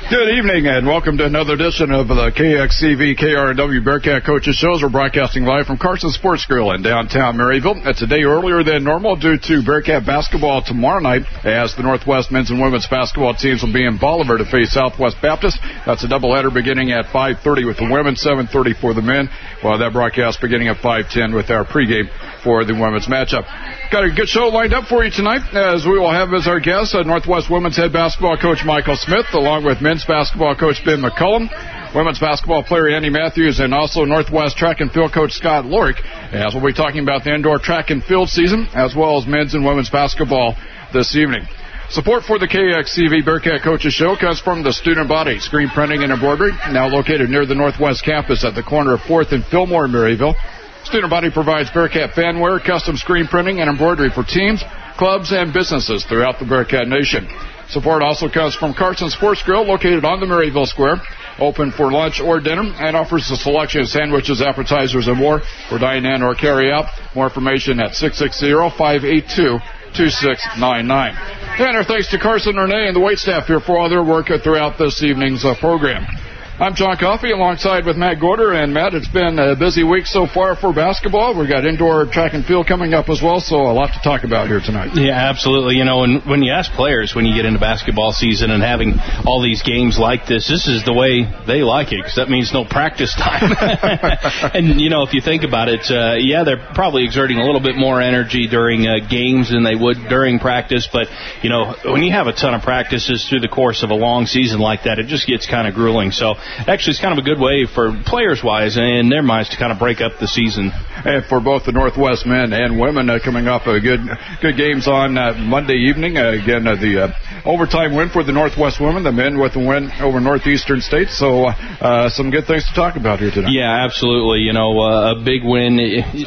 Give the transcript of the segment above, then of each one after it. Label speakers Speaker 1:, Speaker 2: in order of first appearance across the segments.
Speaker 1: Good evening, and welcome to another edition of the KXCV KRNW Bearcat Coaches Shows. We're broadcasting live from Carson Sports Grill in downtown Maryville. It's a day earlier than normal due to Bearcat basketball tomorrow night, as the Northwest men's and women's basketball teams will be in Bolivar to face Southwest Baptist. That's a doubleheader beginning at 5:30 with the women, 7:30 for the men, while that broadcast beginning at 5:10 with our pregame for the women's matchup. Got a good show lined up for you tonight, as we will have as our guest Northwest women's head basketball coach Michael Smith, along with men's basketball coach Ben McCullum, women's basketball player Andy Matthews, and also Northwest track and field coach Scott Lorick, as we'll be talking about the indoor track and field season, as well as men's and women's basketball this evening. Support for the KXCV Bearcat Coaches Show comes from the student body, screen printing and embroidery, now located near the Northwest campus at the corner of 4th and Fillmore in Maryville. Student body provides Bearcat fanwear, custom screen printing, and embroidery for teams, clubs, and businesses throughout the Bearcat Nation. Support also comes from Carson Sports Grill, located on the Maryville Square, open for lunch or dinner, and offers a selection of sandwiches, appetizers, and more for dine-in or carry-out. More information at 660-582-2699. And our thanks to Carson Renee and the waitstaff here for all their work throughout this evening's program. I'm John Coffey, alongside with Matt Gorder. And, Matt, it's been a busy week so far for basketball. We've got indoor track and field coming up as well, so a lot to talk about here tonight.
Speaker 2: Yeah, absolutely. You know, and when you ask players, when you get into basketball season and having all these games like this is the way they like it, because that means no practice time. And, you know, if you think about it, they're probably exerting a little bit more energy during games than they would during practice. But, you know, when you have a ton of practices through the course of a long season like that, it just gets kind of grueling. So, actually, it's kind of a good way for players-wise and in their minds to kind of break up the season.
Speaker 1: And for both the Northwest men and women, coming off a good games on Monday evening. The overtime win for the Northwest women, the men with the win over Northeastern State. So some good things to talk about here tonight.
Speaker 2: Yeah, absolutely. You know, a big win.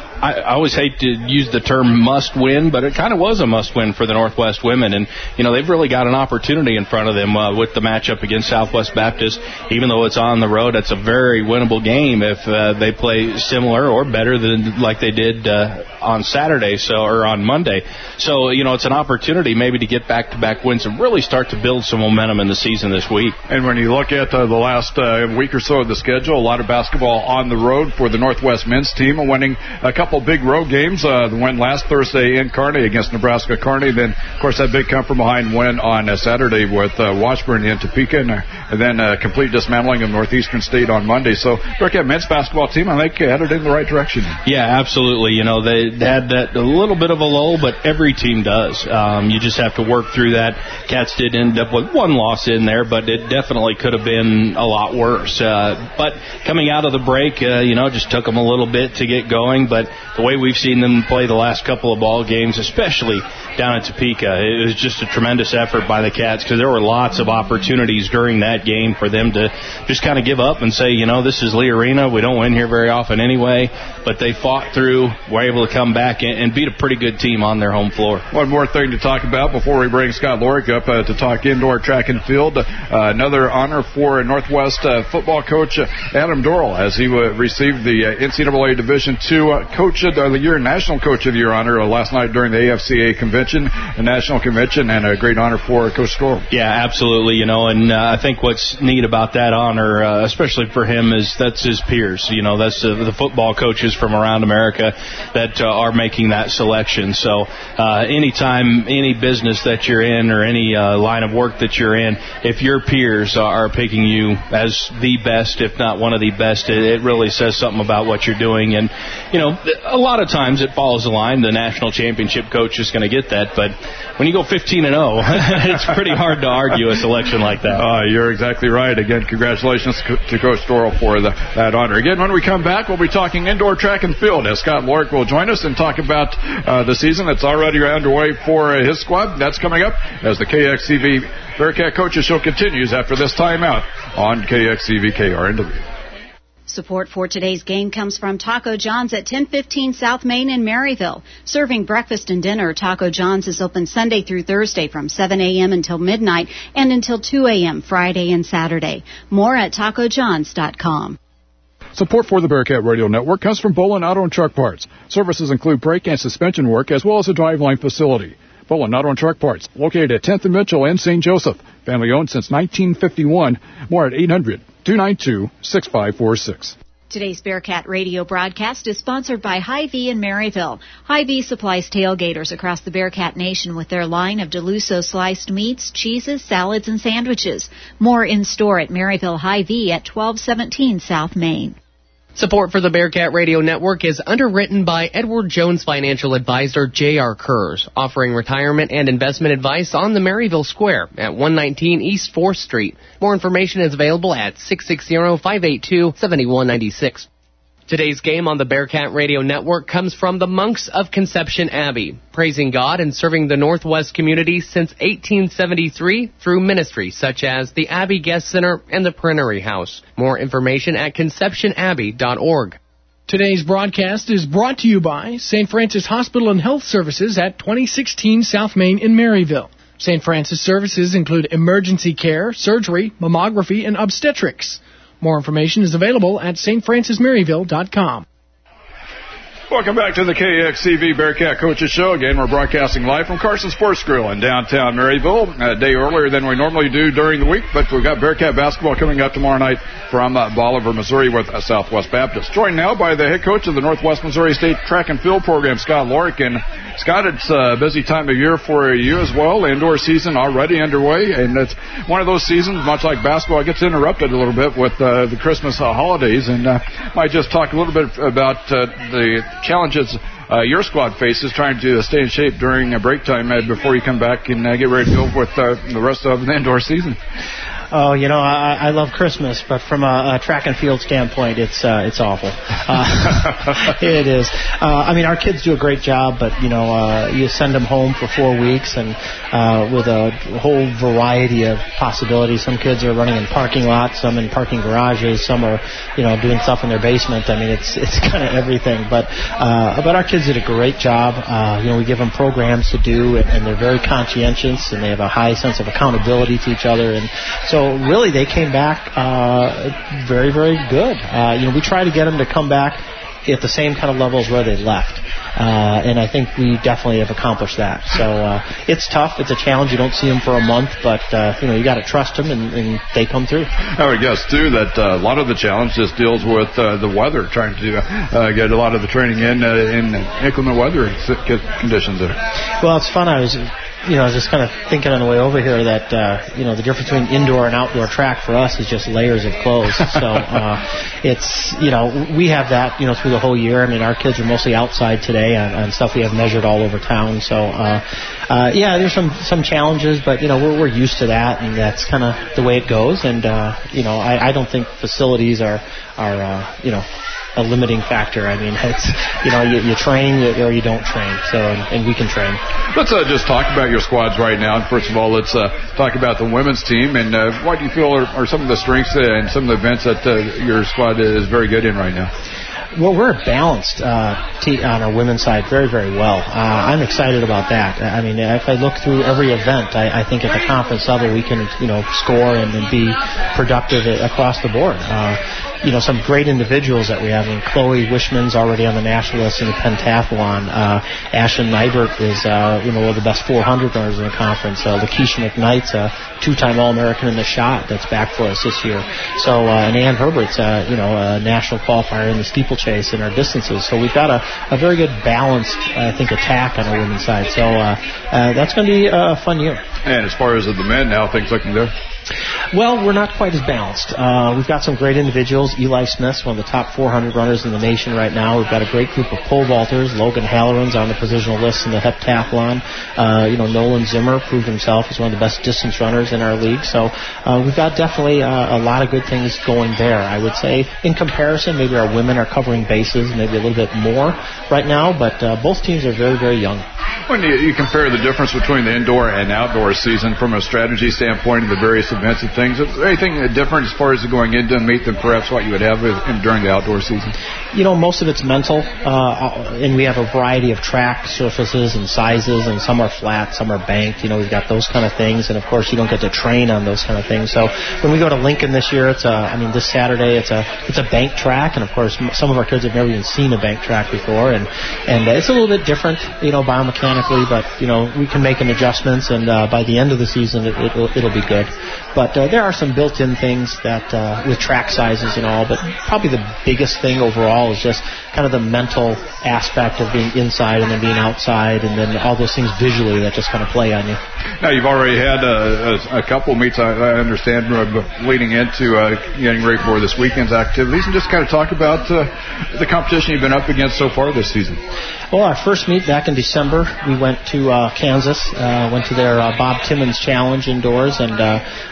Speaker 2: I always hate to use the term must win, but it kind of was a must win for the Northwest women. And, you know, they've really got an opportunity in front of them with the matchup against Southwest Baptist, even though it's on the road. It's a very winnable game if they play similar or better than like they did on Saturday, or on Monday. So, you know, it's an opportunity maybe to get back-to-back wins and really start to build some momentum in the season this week.
Speaker 1: And when you look at the last week or so of the schedule, a lot of basketball on the road for the Northwest men's team, winning a couple big road games. The win last Thursday in Kearney against Nebraska Kearney. Then, of course, that big come-from-behind win on Saturday with Washburn in Topeka, and then complete dismantling of Northeastern State on Monday. So, Bearcat men's basketball team, I think, headed in the right direction.
Speaker 2: Yeah, absolutely. You know, they had that a little bit of a lull, but every team does. You just have to work through that. Cats did end up with one loss in there, but it definitely could have been a lot worse. But coming out of the break, just took them a little bit to get going. But the way we've seen them play the last couple of ball games, especially down in Topeka, it was just a tremendous effort by the Cats, because there were lots of opportunities during that game for them to just kind of give up and say, this is Lee Arena. We don't win here very often anyway. But they fought through, were able to come back and beat a pretty good team on their home floor.
Speaker 1: One more thing to talk about before we bring Scott Lorick up to talk indoor track and field. Another honor for Northwest football coach Adam Dorrell, as he received the NCAA Division II Coach of the Year, National Coach of the Year honor last night during the AFCA convention, the national convention, and a great honor for Coach Dorrell.
Speaker 2: Yeah, absolutely. And I think what's neat about that honor, especially for him, is that's his peers. That's the football coaches from around America that are making that selection. So anytime, any business that you're in or any line of work that you're in, if your peers are picking you as the best, if not one of the best, it really says something about what you're doing. And, a lot of times it follows the line. The national championship coach is going to get that. But when you go 15-0, it's pretty hard to argue a selection like that.
Speaker 1: You're exactly right. Again, congratulations to Coach Dorrell for that honor. Again, when we come back, we'll be talking indoor track and field, as Scott Lorick will join us and talk about the season that's already underway for his squad. That's coming up as the KXCV Bearcat Coaches Show continues after this timeout on KXCV KRNW.
Speaker 3: Support for today's game comes from Taco John's at 1015 South Main in Maryville. Serving breakfast and dinner, Taco John's is open Sunday through Thursday from 7 a.m. until midnight and until 2 a.m. Friday and Saturday. More at tacojohns.com.
Speaker 1: Support for the Bearcat Radio Network comes from Bolin Auto and Truck Parts. Services include brake and suspension work as well as a driveline facility. Full Auto and Truck Parts, located at 10th and Mitchell in St. Joseph. Family owned since 1951. More at 800-292-6546.
Speaker 3: Today's Bearcat Radio broadcast is sponsored by Hy-Vee in Maryville. Hy-Vee supplies tailgaters across the Bearcat Nation with their line of DeLusso sliced meats, cheeses, salads, and sandwiches. More in store at Maryville Hy-Vee at 1217 South Main.
Speaker 4: Support for the Bearcat Radio Network is underwritten by Edward Jones financial advisor J.R. Kurz, offering retirement and investment advice on the Maryville Square at 119 East 4th Street. More information is available at 660-582-7196. Today's game on the Bearcat Radio Network comes from the Monks of Conception Abbey, praising God and serving the Northwest community since 1873 through ministries such as the Abbey Guest Center and the Printery House. More information at conceptionabbey.org.
Speaker 5: Today's broadcast is brought to you by St. Francis Hospital and Health Services at 2016 South Main in Maryville. St. Francis services include emergency care, surgery, mammography, and obstetrics. More information is available at stfrancismaryville.com.
Speaker 1: Welcome back to the KXCV Bearcat Coaches Show. Again, we're broadcasting live from Carson Sports Grill in downtown Maryville, a day earlier than we normally do during the week, but we've got Bearcat basketball coming up tomorrow night from Bolivar, Missouri with Southwest Baptist. Joined now by the head coach of the Northwest Missouri State Track and Field Program, Scott Lorick. And Scott, it's a busy time of year for you as well. Indoor season already underway, and it's one of those seasons, much like basketball, gets interrupted a little bit with the Christmas holidays. And might just talk a little bit about the challenges your squad faces trying to stay in shape during a break time before you come back and get ready to go with the rest of the indoor season.
Speaker 6: Oh, you know, I love Christmas, but from a track and field standpoint, it's awful. It is. I mean, our kids do a great job, but, you know, you send them home for 4 weeks and with a whole variety of possibilities. Some kids are running in parking lots, some in parking garages, some are, you know, doing stuff in their basement. I mean, it's kind of everything. But our kids did a great job. You know, we give them programs to do, and they're very conscientious, and they have a high sense of accountability to each other. And so really, they came back very, very good. You know, we try to get them to come back at the same kind of levels where they left. And I think we definitely have accomplished that. So it's tough. It's a challenge. You don't see them for a month, but, you know, you got to trust them, and they come through.
Speaker 1: I would guess, too, that a lot of the challenge just deals with the weather, trying to get a lot of the training in inclement weather conditions there.
Speaker 6: Well, it's fun. I was just kind of thinking on the way over here that, you know, the difference between indoor and outdoor track for us is just layers of clothes. So it's, you know, we have that, you know, through the whole year. I mean, our kids are mostly outside today on stuff we have measured all over town. So, yeah, there's some challenges, but, you know, we're used to that, and that's kind of the way it goes. And, you know, I don't think facilities are you know, a limiting factor. I mean, it's, you know, you train or you don't train. So, and we can train.
Speaker 1: Let's just talk about your squads right now. First of all, let's talk about the women's team, and what do you feel are some of the strengths and some of the events that your squad is very good in right now?
Speaker 6: Well, we're balanced on our women's side very, very well. I'm excited about that. I mean, if I look through every event, I think at the conference level we can, you know, score and be productive across the board. You know, some great individuals that we have. I mean, Chloe Wishman's already on the national list in the pentathlon. Ashlyn Nybert is, you know, one of the best 400 runners in the conference. Lakeisha McKnight's a two-time All-American in the shot that's back for us this year. So, and Ann Herbert's, you know, a national qualifier in the steeplechase in our distances. So we've got a very good balanced, I think, attack on our women's side. So that's going to be a fun year.
Speaker 1: And as far as the men now, things looking good?
Speaker 6: Well, we're not quite as balanced. We've got some great individuals. Eli Smith's one of the top 400 runners in the nation right now. We've got a great group of pole vaulters. Logan Halloran's on the positional list in the heptathlon. You know, Nolan Zimmer proved himself as one of the best distance runners in our league. So we've got definitely a lot of good things going there. I would say in comparison, maybe our women are covering bases maybe a little bit more right now, but both teams are very, very young. When
Speaker 1: you compare the difference between the indoor and outdoor season from a strategy standpoint and the various events that things. Is there anything different as far as going into the meet than perhaps what you would have during the outdoor season?
Speaker 6: Most of it's mental, and we have a variety of track surfaces and sizes, and some are flat, some are banked. We've got those kind of things, and of course you don't get to train on those kind of things. So when we go to Lincoln this year, this Saturday, it's a bank track, and of course some of our kids have never even seen a bank track before, and it's a little bit different, biomechanically, but we can make adjustments, and by the end of the season it'll be good. But there are some built-in things that with track sizes and all, but probably the biggest thing overall is just kind of the mental aspect of being inside and then being outside, and then all those things visually that just kind of play on you.
Speaker 1: Now, you've already had a couple meets, I understand, leading into getting ready for this weekend's activities, and just kind of talk about the competition you've been up against so far this season.
Speaker 6: Well, our first meet back in December, we went to Kansas, went to their Bob Timmons Challenge indoors, and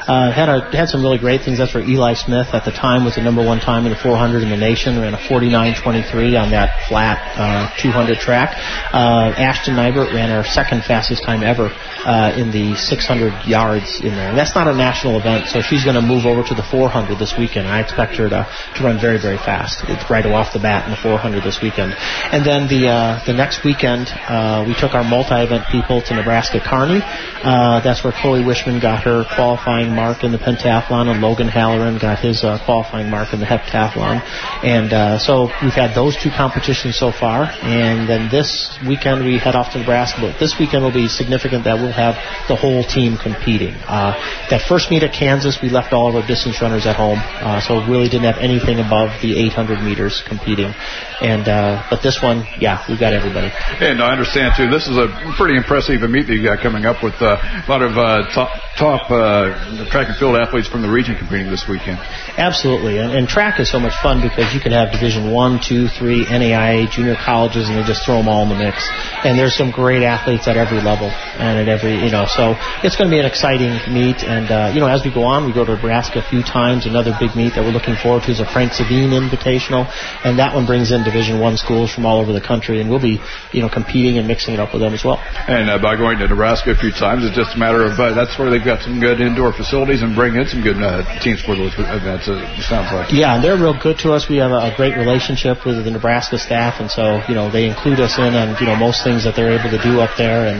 Speaker 6: had some really great things. That's where Eli Smith at the time was the number one time in the 400 in the nation, ran a 49.23 on that flat 200 track. Ashton Nybert ran our second fastest time ever in the 600 yards in there. And that's not a national event, so she's going to move over to the 400 this weekend. I expect her to run very, very fast. It's right off the bat in the 400 this weekend. And then the next weekend, we took our multi-event people to Nebraska Kearney. That's where Chloe Wishman got her qualifying mark in the pentathlon, and Logan Halloran got his qualifying mark in the heptathlon. And so we've had those two competitions so far. And then this weekend we head off to Nebraska. But this weekend will be significant that we'll have the whole team competing. That first meet at Kansas, we left all of our distance runners at home, so really didn't have anything above the 800 meters competing. And but this one, we've got everybody.
Speaker 1: And I understand too, this is a pretty impressive meet that you got coming up with a lot of top track and field athletes from the region competing this weekend.
Speaker 6: Absolutely, and track is so much fun because you can have Division 1, 2, 3, NAIA, junior colleges, and they just throw them all in the mix. And there's some great athletes at every level and at every, so it's going to be an exciting meet. And as we go on, we go to Nebraska a few times. Another big meet that we're looking forward to is a Frank Savine Invitational, and that one brings in Division 1 schools from all over the country, and we'll be competing and mixing it up with them as well. And
Speaker 1: by going to Nebraska a few times, it's just a matter of that's where they've got some good indoor facilities and bring in some good teams for those events. It sounds like.
Speaker 6: Yeah, and they're real good to us. We have a great relationship with the Nebraska staff, and so they include us in on most things that they're able to do up there, and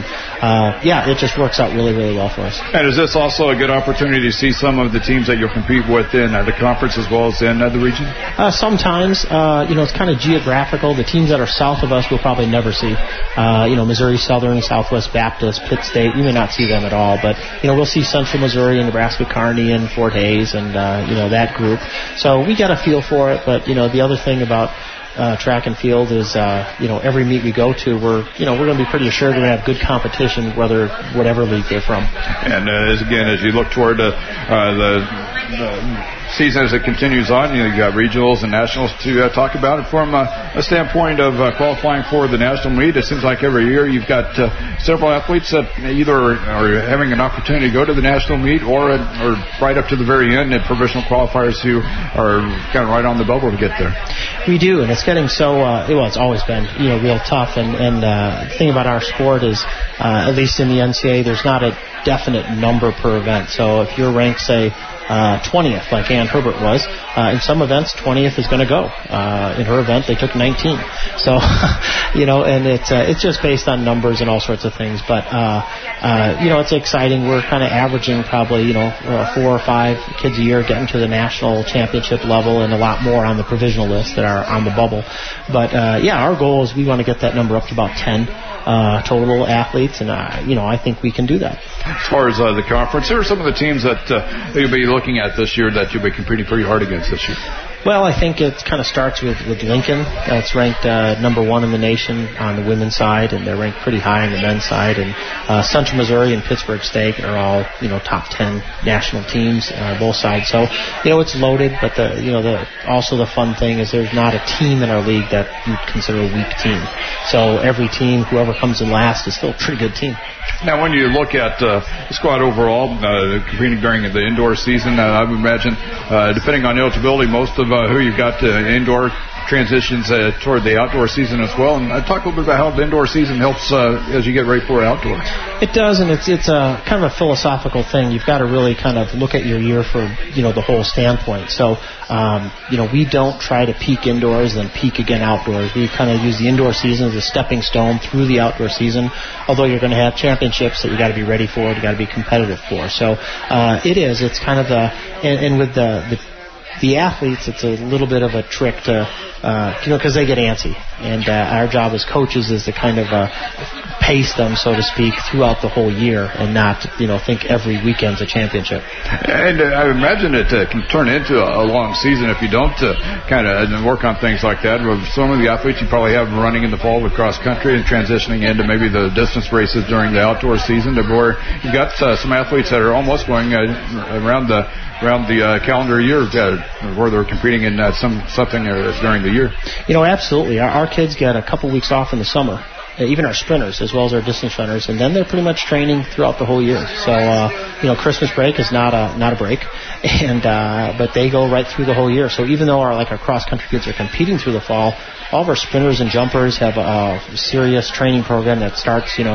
Speaker 6: it just works out really, really well for us.
Speaker 1: And is this also a good opportunity to see some of the teams that you'll compete with in the conference as well as in the region?
Speaker 6: Sometimes, it's kind of geographical. The teams that are south of us we'll probably never see. Missouri Southern, Southwest Baptist, Pitt State, we may not see them at all, but we'll see Central Missouri and Nebraska Kearney and Fort Hays and that group. So we got a feel for it, but the other thing about track and field is every meet we go to, we're going to be pretty assured we're going to have good competition, whatever league they're from.
Speaker 1: And as you look toward the season as it continues on, you got regionals and nationals to talk about. And from a standpoint of qualifying for the national meet, it seems like every year you've got several athletes that either are having an opportunity to go to the national meet or right up to the very end at provisional qualifiers who are kind of right on the bubble to get there.
Speaker 6: We do, and it's getting so, it's always been, real tough. And the thing about our sport is, at least in the NCAA, there's not a definite number per event. So if you're ranked, say, 20th, like Ann Herbert was. In some events, 20th is going to go. In her event, they took 19. So, and it's just based on numbers and all sorts of things. But, it's exciting. We're kind of averaging probably, 4 or 5 kids a year getting to the national championship level and a lot more on the provisional list that are on the bubble. But, our goal is we want to get that number up to about 10. Total athletes, and I think we can do that.
Speaker 1: As far as the conference, who are some of the teams that you'll be looking at this year that you'll be competing pretty hard against this year?
Speaker 6: Well, I think it kind of starts with Lincoln. That's ranked number 1 in the nation on the women's side, and they're ranked pretty high on the men's side. And Central Missouri and Pittsburgh State are all top 10 national teams both sides. So it's loaded, but also the fun thing is there's not a team in our league that you'd consider a weak team. So every team, whoever comes in last, is still a pretty good team.
Speaker 1: Now, when you look at the squad overall, competing during the indoor season, I would imagine, depending on eligibility, most of who you've got indoor transitions toward the outdoor season as well. And talk a little bit about how the indoor season helps as you get ready for outdoors.
Speaker 6: It does, and it's a kind of a philosophical thing. You've got to really kind of look at your year for, the whole standpoint. So, we don't try to peak indoors and peak again outdoors. We kind of use the indoor season as a stepping stone through the outdoor season, although you're going to have championships that you got to be ready for, you got to be competitive for. So, it's kind of and with the athletes, it's a little bit of a trick to, because they get antsy. And our job as coaches is to kind of pace them, so to speak, throughout the whole year and not, think every weekend's a championship.
Speaker 1: And I imagine it can turn into a long season if you don't kind of work on things like that. With some of the athletes you probably have running in the fall with cross country and transitioning into maybe the distance races during the outdoor season, where you've got some athletes that are almost going around the calendar year where they're competing in something during the year.
Speaker 6: Absolutely. Our kids get a couple weeks off in the summer, even our sprinters as well as our distance runners, and then they're pretty much training throughout the whole year. So, Christmas break is not a break, and but they go right through the whole year. So even though our cross-country kids are competing through the fall, all of our sprinters and jumpers have a serious training program that starts in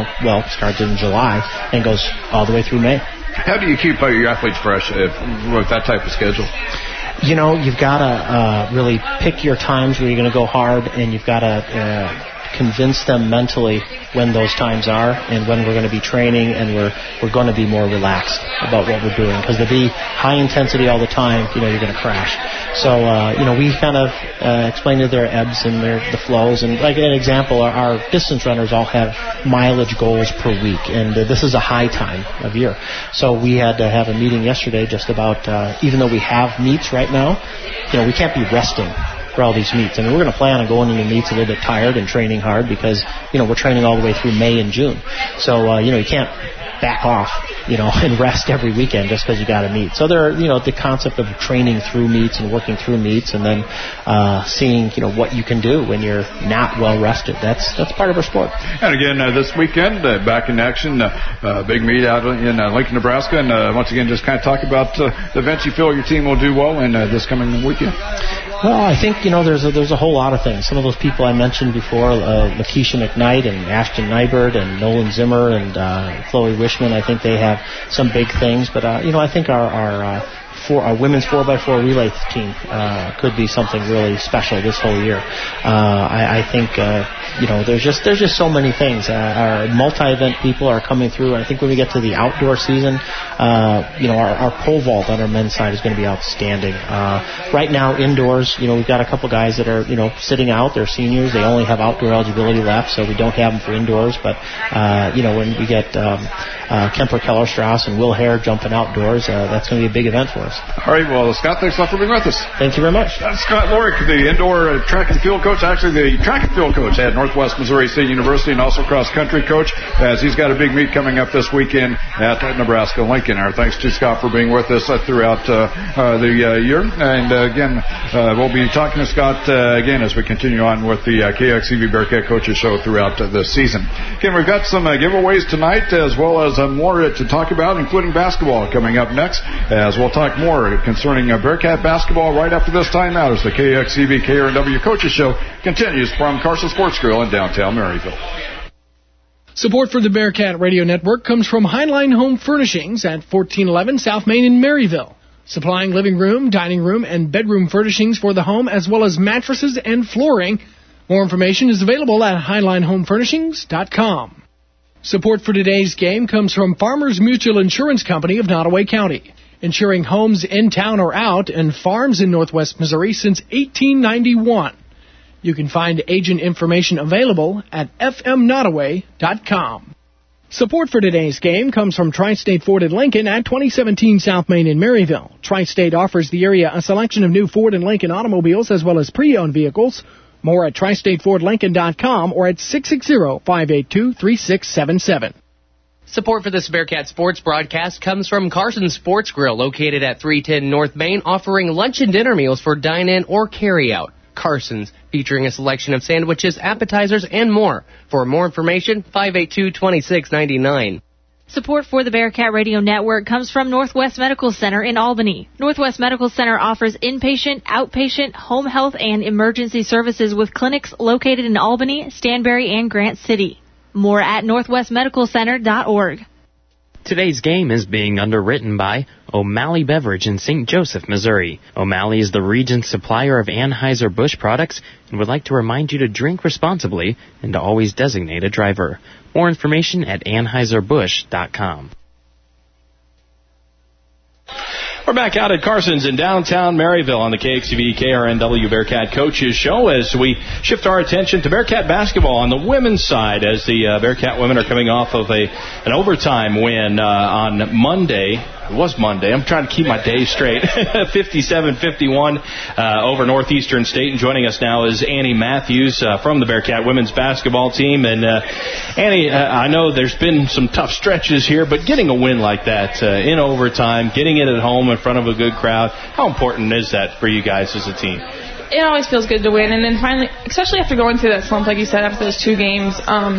Speaker 6: July and goes all the way through May.
Speaker 1: How do you keep your athletes fresh with that type of schedule?
Speaker 6: You've got to really pick your times where you're going to go hard, and you've got to convince them mentally when those times are and when we're going to be training, and we're going to be more relaxed about what we're doing. Because to be high intensity all the time, you're going to crash. So, we kind of explain to their ebbs and the flows. And like an example, our distance runners all have mileage goals per week, and this is a high time of year. So we had to have a meeting yesterday just about, even though we have meets right now, we can't be resting for all these meets. I mean, we're going to plan on going into meets a little bit tired and training hard because, we're training all the way through May and June. So, you can't back off, and rest every weekend just because you got to meet. So there, the concept of training through meets and working through meets, and then seeing, what you can do when you're not well rested. That's part of our sport.
Speaker 1: And again, this weekend, back in action, big meet out in Lincoln, Nebraska, and once again, just kind of talk about the events you feel your team will do well in this coming weekend.
Speaker 6: Well, I think, there's a whole lot of things. Some of those people I mentioned before, Lakeisha McKnight and Ashton Nybird and Nolan Zimmer and Chloe Wishman, I think they have some big things. But, I think our women's 4x4 relay team could be something really special this whole year. I think there's just so many things. Our multi-event people are coming through. I think when we get to the outdoor season, our pole vault on our men's side is going to be outstanding. Right now, indoors, we've got a couple guys that are sitting out. They're seniors. They only have outdoor eligibility left, so we don't have them for indoors. But when we get Kemper Kellerstrass and Will Hare jumping outdoors, that's going to be a big event for us.
Speaker 1: All right, well, Scott, thanks a lot for being with us.
Speaker 6: Thank you very much.
Speaker 1: That's Scott Lorick, the indoor track and field coach, actually the track and field coach at Northwest Missouri State University, and also cross-country coach, as he's got a big meet coming up this weekend at Nebraska-Lincoln. Our thanks to Scott for being with us throughout the year. And again, we'll be talking to Scott again as we continue on with the KXCV Bearcat Coaches Show throughout the season. Again, we've got some giveaways tonight, as well as more to talk about, including basketball coming up next, as we'll talk more concerning Bearcat basketball right after this timeout as the KXCV KRNW Coaches Show continues from Carson Sports Grill in downtown Maryville.
Speaker 5: Support for the Bearcat Radio Network comes from Highline Home Furnishings at 1411 South Main in Maryville, supplying living room, dining room, and bedroom furnishings for the home, as well as mattresses and flooring. More information is available at HighlineHomeFurnishings.com. Support for today's game comes from Farmers Mutual Insurance Company of Nottoway County, insuring homes in town or out and farms in Northwest Missouri since 1891. You can find agent information available at fmnottoway.com. Support for today's game comes from Tri-State Ford and Lincoln at 2017 South Main in Maryville. Tri-State offers the area a selection of new Ford and Lincoln automobiles as well as pre-owned vehicles. More at TriStateFordLincoln.com or at 660-582-3677.
Speaker 4: Support for this Bearcat Sports broadcast comes from Carson Sports Grill, located at 310 North Main, offering lunch and dinner meals for dine-in or carry-out. Carson's, featuring a selection of sandwiches, appetizers, and more. For more information, 582-2699.
Speaker 7: Support for the Bearcat Radio Network comes from Northwest Medical Center in Albany. Northwest Medical Center offers inpatient, outpatient, home health, and emergency services with clinics located in Albany, Stanberry, and Grant City. More at northwestmedicalcenter.org.
Speaker 8: Today's game is being underwritten by O'Malley Beverage in St. Joseph, Missouri. O'Malley is the region's supplier of Anheuser-Busch products and would like to remind you to drink responsibly and to always designate a driver. More information at anheuserbusch.com.
Speaker 2: We're back out at Carson's in downtown Maryville on the KXTV KRNW Bearcat Coaches Show as we shift our attention to Bearcat basketball on the women's side as the Bearcat women are coming off of an overtime win on Monday. It was Monday. I'm trying to keep my days straight. 57-51 over Northeastern State. And joining us now is Annie Matthews from the Bearcat women's basketball team. And Annie, I know there's been some tough stretches here, but getting a win like that in overtime, getting it at home in front of a good crowd, how important is that for you guys as a team?
Speaker 9: It always feels good to win. And then finally, especially after going through that slump, like you said, after those two games,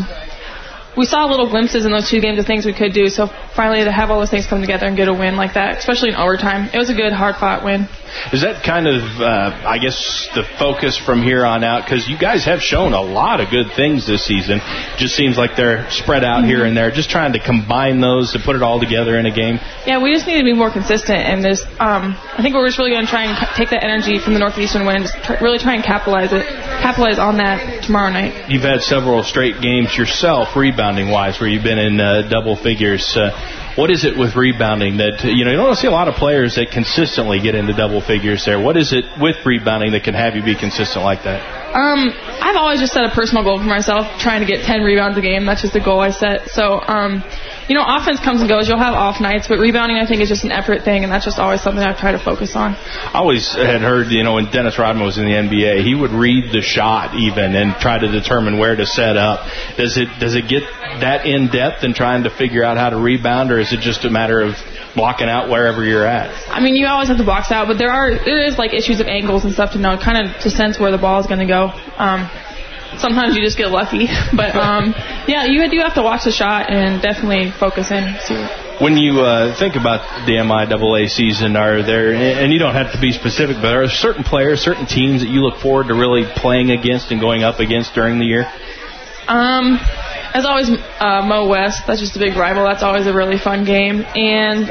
Speaker 9: we saw little glimpses in those two games of things we could do. So finally to have all those things come together and get a win like that, especially in overtime, it was a good, hard-fought win.
Speaker 2: Is that kind of, I guess, the focus from here on out? Because you guys have shown a lot of good things this season. Just seems like they're spread out here and there. Just trying to combine those to put it all together in a game. Yeah, we just need to be more consistent. And this, I think we're just really going to try and take that energy from the Northeastern win and just really try and capitalize on that tomorrow night. You've had several straight games yourself, rebounding-wise, where you've been in double figures. What is it with rebounding that, you don't see a lot of players that consistently get into double figures there. What is it with rebounding that can have you be consistent like that? I've always just set a personal goal for myself, trying to get 10 rebounds a game. That's just a goal I set. So, offense comes and goes. You'll have off nights, but rebounding, I think, is just an effort thing, and that's just always something I try to focus on. I always had heard, when Dennis Rodman was in the NBA, he would read the shot even and try to determine where to set up. Does it get that in-depth in trying to figure out how to rebound, or is it just a matter of blocking out wherever you're at? I mean, you always have to box out, but there is issues of angles and stuff to know, kind of to sense where the ball is going to go. Sometimes you just get lucky, but you do have to watch the shot and definitely focus in. When you think about the MIAA season, are there, and you don't have to be specific, but are there certain players, certain teams that you look forward to really playing against and going up against during the year? As always, Mo West. That's just a big rival. That's always a really fun game. And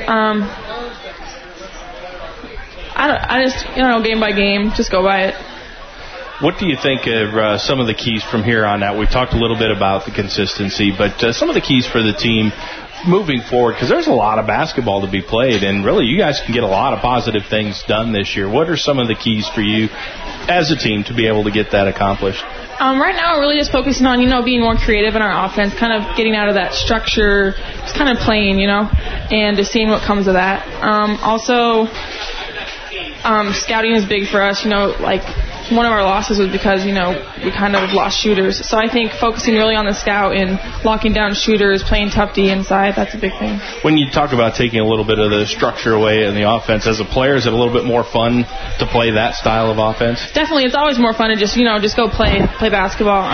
Speaker 2: I just, game by game, just go by it. What do you think of some of the keys from here on out? We've talked a little bit about the consistency, but some of the keys for the team moving forward, because there's a lot of basketball to be played, and really you guys can get a lot of positive things done this year. What are some of the keys for you as a team to be able to get that accomplished? Right now, we're really just focusing on, being more creative in our offense, kind of getting out of that structure, just kind of playing, and just seeing what comes of that. Also, scouting is big for us, one of our losses was because, we kind of lost shooters. So I think focusing really on the scout and locking down shooters, playing tough D inside, that's a big thing. When you talk about taking a little bit of the structure away in the offense, as a player, is it a little bit more fun to play that style of offense? Definitely. It's always more fun to just, just go play basketball.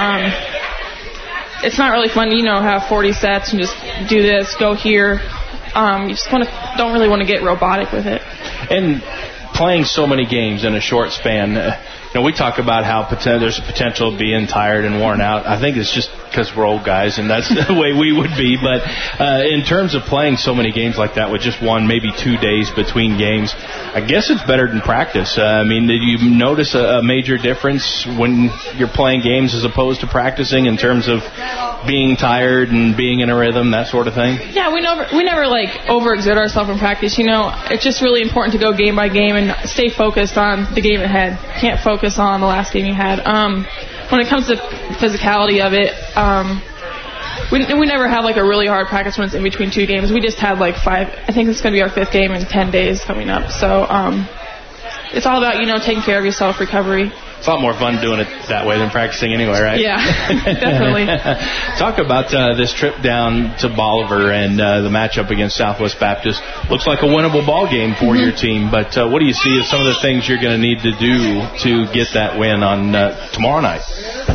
Speaker 2: It's not really fun to, have 40 sets and just do this, go here. You just don't really want to get robotic with it. And playing so many games in a short span, we talk about how there's a potential of being tired and worn out. I think it's just because we're old guys, and that's the way we would be. But in terms of playing so many games like that with just 1, maybe 2 days between games, I guess it's better than practice. Did you notice a major difference when you're playing games as opposed to practicing in terms of being tired and being in a rhythm, that sort of thing? Yeah, we never overexert ourselves in practice. It's just really important to go game by game and stay focused on the game ahead. Can't focus on the last game you had. When it comes to physicality of it, we never have a really hard practice when it's in between 2 games. We just had 5. I think it's going to be our 5th game in 10 days coming up. So it's all about taking care of yourself, recovery. It's a lot more fun doing it that way than practicing anyway, right? Yeah, definitely. Talk about this trip down to Bolivar and the matchup against Southwest Baptist. Looks like a winnable ball game for your team, but what do you see as some of the things you're going to need to do to get that win on tomorrow night?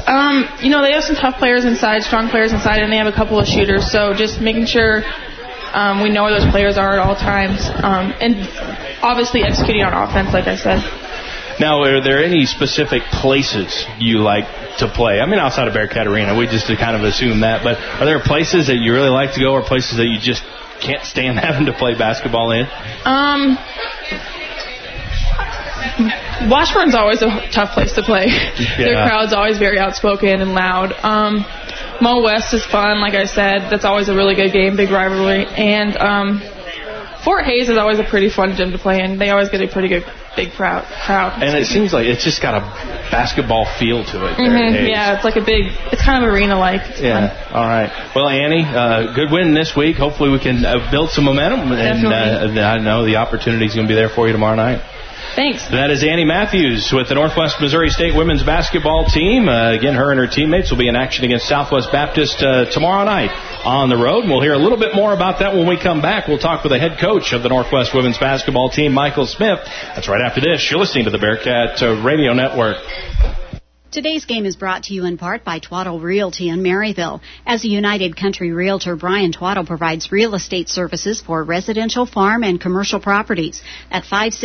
Speaker 2: They have some tough players inside, strong players inside, and they have a couple of shooters, so just making sure
Speaker 9: We know where those players are at all times. And obviously executing on offense, like I said.
Speaker 2: Now, are there any specific places you like to play? I mean, outside of Bearcat Arena, we just kind of assume that. But are there places that you really like to go or places that you just can't stand having to play basketball in?
Speaker 9: Washburn's always a tough place to play.
Speaker 2: Yeah.
Speaker 9: Their crowd's always very outspoken and loud. Mo West is fun, like I said. That's always a really good game, big rivalry. And Fort Hays is always a pretty fun gym to play in. They always get a pretty good, big crowd.
Speaker 2: And it seems like it's just got a basketball feel to it.
Speaker 9: Mm-hmm. Yeah, it's kind of arena-like. It's fun.
Speaker 2: All right. Well, Annie, good win this week. Hopefully we can build some momentum.
Speaker 9: Definitely.
Speaker 2: And I know the opportunity is going to be there for you tomorrow night.
Speaker 9: Thanks.
Speaker 2: That is Annie Matthews with the Northwest Missouri State women's basketball team. Again, her and her teammates will be in action against Southwest Baptist tomorrow night on the road. And we'll hear a little bit more about that when we come back. We'll talk with the head coach of the Northwest women's basketball team, Michael Smith. That's right after this. You're listening to the Bearcat Radio Network.
Speaker 3: Today's game is brought to you in part by Twaddle Realty in Maryville. As a United Country realtor, Brian Twaddle provides real estate services for residential, farm, and commercial properties at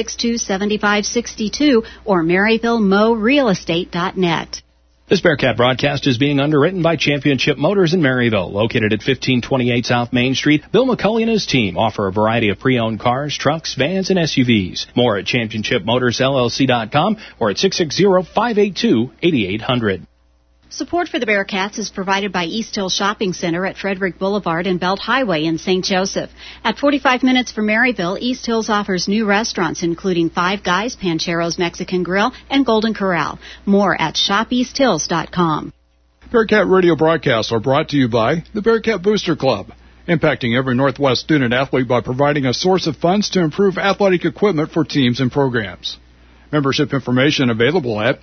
Speaker 3: 562-7562 or MaryvilleMoRealEstate.net.
Speaker 2: This Bearcat broadcast is being underwritten by Championship Motors in Maryville, located at 1528 South Main Street. Bill McCulley and his team offer a variety of pre-owned cars, trucks, vans, and SUVs. More at ChampionshipMotorsLLC.com or at 660-582-8800.
Speaker 3: Support for the Bearcats is provided by East Hill Shopping Center at Frederick Boulevard and Belt Highway in St. Joseph. At 45 minutes from Maryville, East Hills offers new restaurants including Five Guys, Panchero's Mexican Grill, and Golden Corral. More at shopeasthills.com.
Speaker 1: Bearcat radio broadcasts are brought to you by the Bearcat Booster Club, impacting every Northwest student athlete by providing a source of funds to improve athletic equipment for teams and programs. Membership information available at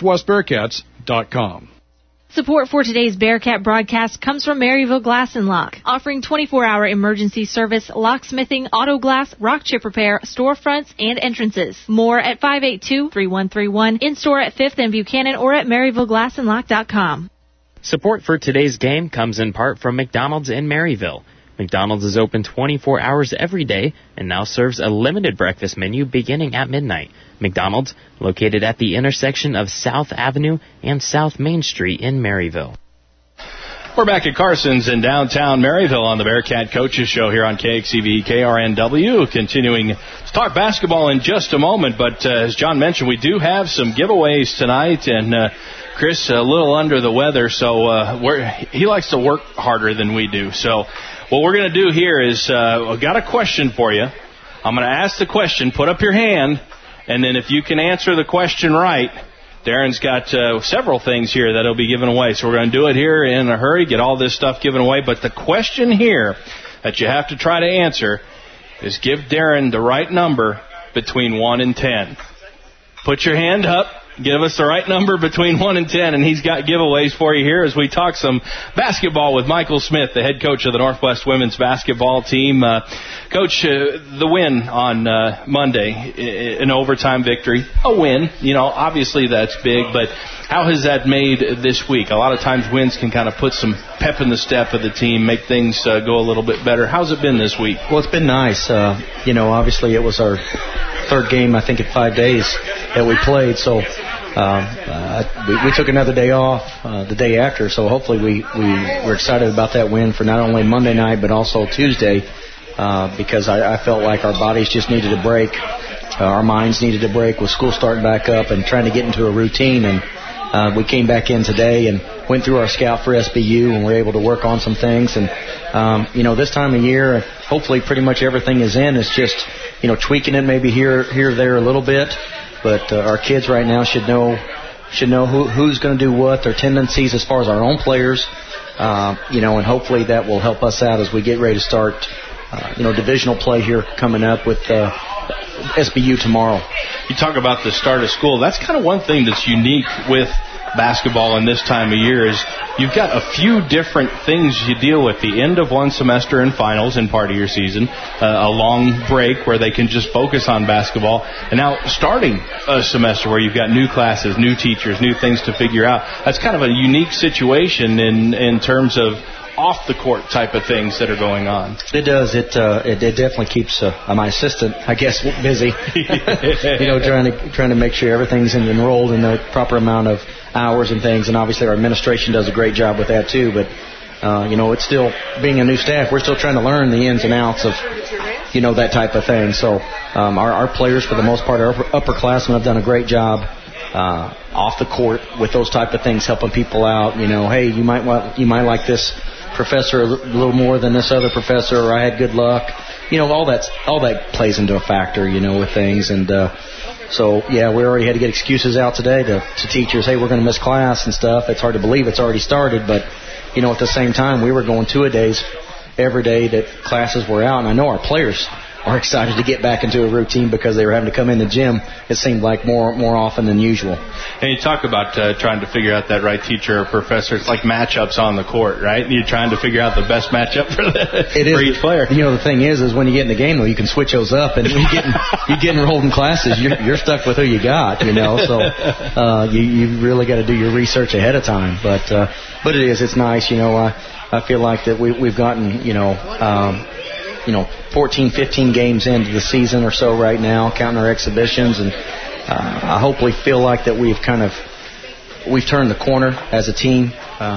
Speaker 1: northwestbearcats.com.
Speaker 7: Support for today's Bearcat broadcast comes from Maryville Glass and Lock, offering 24-hour emergency service, locksmithing, auto glass, rock chip repair, storefronts, and entrances. More at 582-3131, in-store at 5th and Buchanan, or at MaryvilleGlassandLock.com.
Speaker 8: Support for today's game comes in part from McDonald's in Maryville. McDonald's is open 24 hours every day and now serves a limited breakfast menu beginning at midnight. McDonald's, located at the intersection of South Avenue and South Main Street in Maryville.
Speaker 2: We're back at Carson's in downtown Maryville on the Bearcat Coaches Show here on KXCV KRNW. Continuing to talk basketball in just a moment, but as John mentioned, we do have some giveaways tonight, and Chris a little under the weather, so he likes to work harder than we do. So what we're going to do here is I've got a question for you. I'm going to ask the question, put up your hand, and then if you can answer the question right, Darren's got several things here that he'll be giving away. So we're going to do it here in a hurry, get all this stuff given away. But the question here that you have to try to answer is give Darren the right number between 1 and 10. Put your hand up. Give us the right number between 1 and 10, and he's got giveaways for you here as we talk some basketball with Michael Smith, the head coach of the Northwest women's basketball team. Coach, the win on Monday, an overtime victory, a win. You know, obviously that's big, but how has that made this week? A lot of times wins can kind of put some pep in the step of the team, make things go a little bit better. How's it been this week?
Speaker 10: Well, it's been nice. Obviously it was our third game, I think, in 5 days that we played, so we took another day off the day after, so hopefully we were excited about that win for not only Monday night but also Tuesday, because I felt like our bodies just needed a break. Our minds needed a break with school starting back up and trying to get into a routine, and we came back in today and went through our scout for SBU and were able to work on some things. And, this time of year, hopefully pretty much everything is in. It's just, tweaking it maybe here or there a little bit. But our kids right now should know who's going to do what, their tendencies as far as our own players, and hopefully that will help us out as we get ready to start, divisional play here coming up with SBU tomorrow.
Speaker 2: You talk about the start of school. That's kind of one thing that's unique with basketball in this time of year is you've got a few different things you deal with. The end of one semester and finals in part of your season, a long break where they can just focus on basketball, and now starting a semester where you've got new classes, new teachers, new things to figure out. That's kind of a unique situation in terms of off the court type of things that are going on.
Speaker 10: It does. It definitely keeps my assistant, I guess, busy. Trying to make sure everything's enrolled in the proper amount of hours and things. And obviously our administration does a great job with that too. But it's still, being a new staff, we're still trying to learn the ins and outs of that type of thing. So our players, for the most part, are upperclassmen, have done a great job off the court with those type of things, helping people out. Hey, you might like this professor a little more than this other professor, or I had good luck. All that plays into a factor, with things. And so we already had to get excuses out today to teachers. Hey, we're going to miss class and stuff. It's hard to believe it's already started, but at the same time, we were going 2-a-days every day that classes were out, and I know our players are excited to get back into a routine because they were having to come in the gym, it seemed like, more often than usual.
Speaker 2: And you talk about trying to figure out that right teacher or professor. It's like matchups on the court, right? You're trying to figure out the best matchup for each player.
Speaker 10: The thing is when you get in the game, though, you can switch those up, and when you get enrolled in classes, you're stuck with who you got, So you really got to do your research ahead of time. But it's nice, I feel like that we've gotten, 14, 15 games into the season or so right now, counting our exhibitions, and I hopefully feel like that we've turned the corner as a team.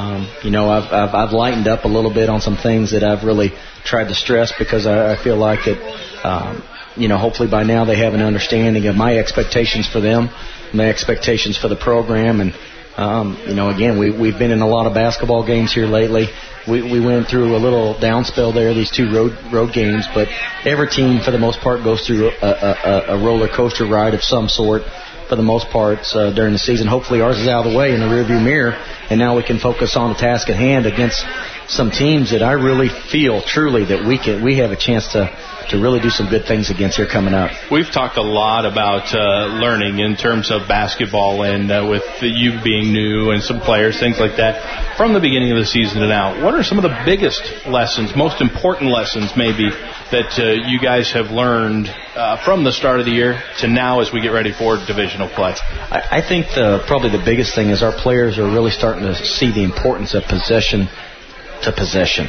Speaker 10: I've lightened up a little bit on some things that I've really tried to stress, because I feel like that, hopefully by now they have an understanding of my expectations for them, my expectations for the program, and again, we've been in a lot of basketball games here lately. We went through a little down spell there, these 2 road games, but every team, for the most part, goes through a roller coaster ride of some sort, for the most part, during the season. Hopefully ours is out of the way in the rearview mirror, and now we can focus on the task at hand against some teams that I really feel truly that we have a chance to really do some good things against here coming up.
Speaker 2: We've talked a lot about learning in terms of basketball, and with you being new and some players, things like that, from the beginning of the season to now. What are some of the biggest lessons, most important lessons maybe, that you guys have learned from the start of the year to now as we get ready for divisional play?
Speaker 10: I think probably the biggest thing is our players are really starting to see the importance of possession to possession.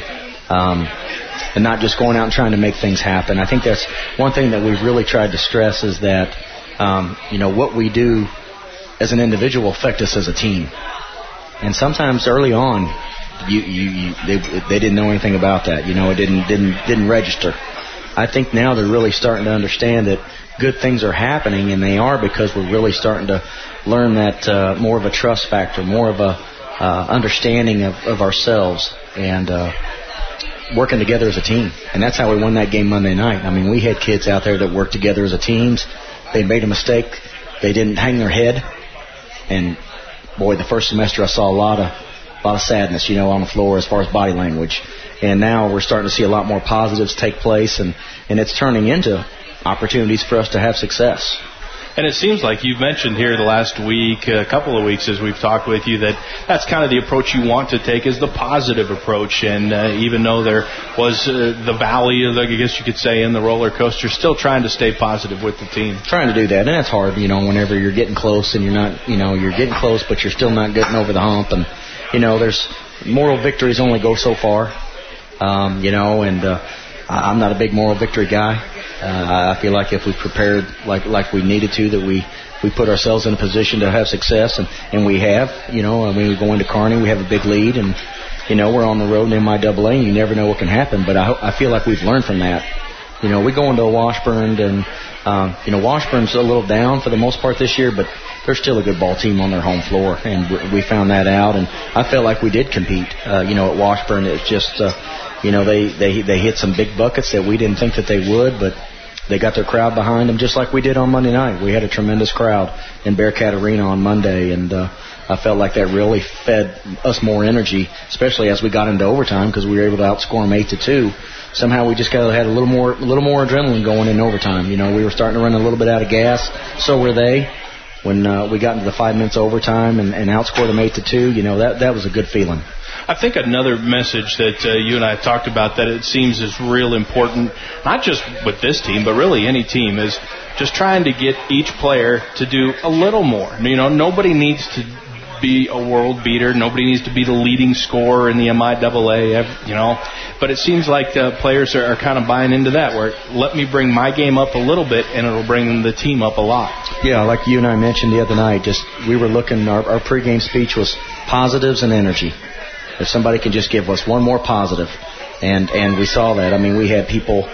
Speaker 10: And not just going out and trying to make things happen. I think that's one thing that we've really tried to stress, is that, what we do as an individual affect us as a team. And sometimes early on, they didn't know anything about that. It didn't register. I think now they're really starting to understand that good things are happening, and they are, because we're really starting to learn that more of a trust factor, more of a understanding of ourselves, and working together as a team. And that's how we won that game Monday night. I mean, we had kids out there that worked together as a team. They made a mistake. They didn't hang their head. And boy, the first semester I saw a lot of sadness, on the floor as far as body language. And now we're starting to see a lot more positives take place, and it's turning into opportunities for us to have success.
Speaker 2: And it seems like you've mentioned here the last week, a couple of weeks as we've talked with you, that's kind of the approach you want to take, is the positive approach. And even though there was the valley, I guess you could say, in the roller coaster, still trying to stay positive with the team.
Speaker 10: Trying to do that, and that's hard, whenever you're getting close and you're not, you're getting close, but you're still not getting over the hump. And, there's moral victories only go so far, and I'm not a big moral victory guy. I feel like if we prepared like we needed to, that we put ourselves in a position to have success, and we have. We go into Kearney, we have a big lead, and we're on the road in MIAA, and you never know what can happen. But I feel like we've learned from that. We go into Washburn, and Washburn's a little down for the most part this year, but they're still a good ball team on their home floor, and we found that out. And I felt like we did compete. At Washburn, it's just they hit some big buckets that we didn't think that they would, but they got their crowd behind them, just like we did on Monday night. We had a tremendous crowd in Bearcat Arena on Monday, and I felt like that really fed us more energy, especially as we got into overtime, because we were able to outscore them 8-2. Somehow we just had a little more adrenaline going in overtime. We were starting to run a little bit out of gas. So were they. When we got into the 5 minutes overtime and outscored them 8-2, that was a good feeling.
Speaker 2: I think another message that you and I have talked about that it seems is real important, not just with this team, but really any team, is just trying to get each player to do a little more. Nobody needs to be a world beater. Nobody needs to be the leading scorer in the MIAA, you know. But it seems like the players are kind of buying into that, where let me bring my game up a little bit, and it'll bring the team up a lot.
Speaker 10: Yeah, like you and I mentioned the other night, just we were looking, our pregame speech was positives and energy. If somebody can just give us one more positive, and we saw that. I mean, we had people,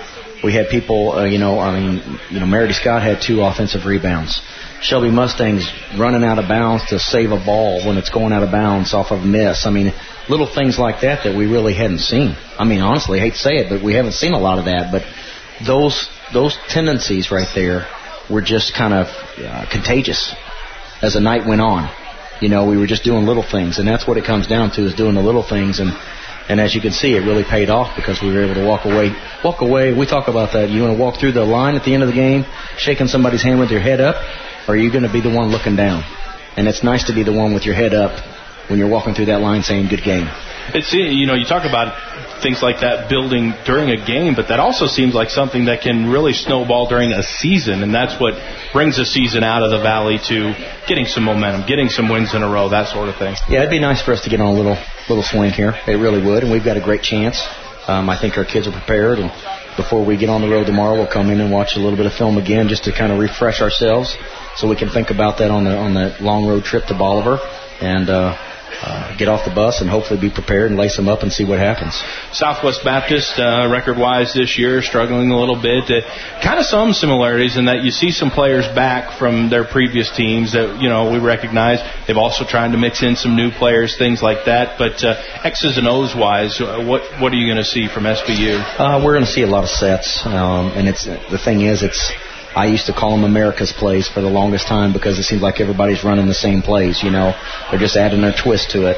Speaker 10: Meredith Scott had 2 offensive rebounds. Shelby Mustang's running out of bounds to save a ball when it's going out of bounds off of a miss. I mean, little things like that we really hadn't seen. I mean, honestly, I hate to say it, but we haven't seen a lot of that. But those tendencies right there were just kind of contagious as the night went on. You know, we were just doing little things, and that's what it comes down to, is doing the little things. And as you can see, it really paid off because we were able to walk away. We talk about that. You want to walk through the line at the end of the game, shaking somebody's hand with your head up, or are you going to be the one looking down? And it's nice to be the one with your head up when you're walking through that line saying, good game.
Speaker 2: It's, you know, you talk about things like that building during a game, but that also seems like something that can really snowball during a season, and that's what brings a season out of the Valley to getting some momentum, getting some wins in a row, that sort of thing.
Speaker 10: Yeah, it'd be nice for us to get on a little swing here. It really would, and we've got a great chance. I think our kids are prepared, and before we get on the road tomorrow, we'll come in and watch a little bit of film again just to kind of refresh ourselves so we can think about that on the long road trip to Bolivar, and get off the bus and hopefully be prepared and lace them up and see what happens.
Speaker 2: Southwest Baptist, record-wise this year, struggling a little bit. Kind of some similarities in that you see some players back from their previous teams that, you know, we recognize. They've also tried to mix in some new players, things like that. But X's and O's-wise, what are you going to see from SBU?
Speaker 10: We're going to see a lot of sets. And the thing is, I used to call them America's plays for the longest time because it seems like everybody's running the same plays, you know. They're just adding their twist to it.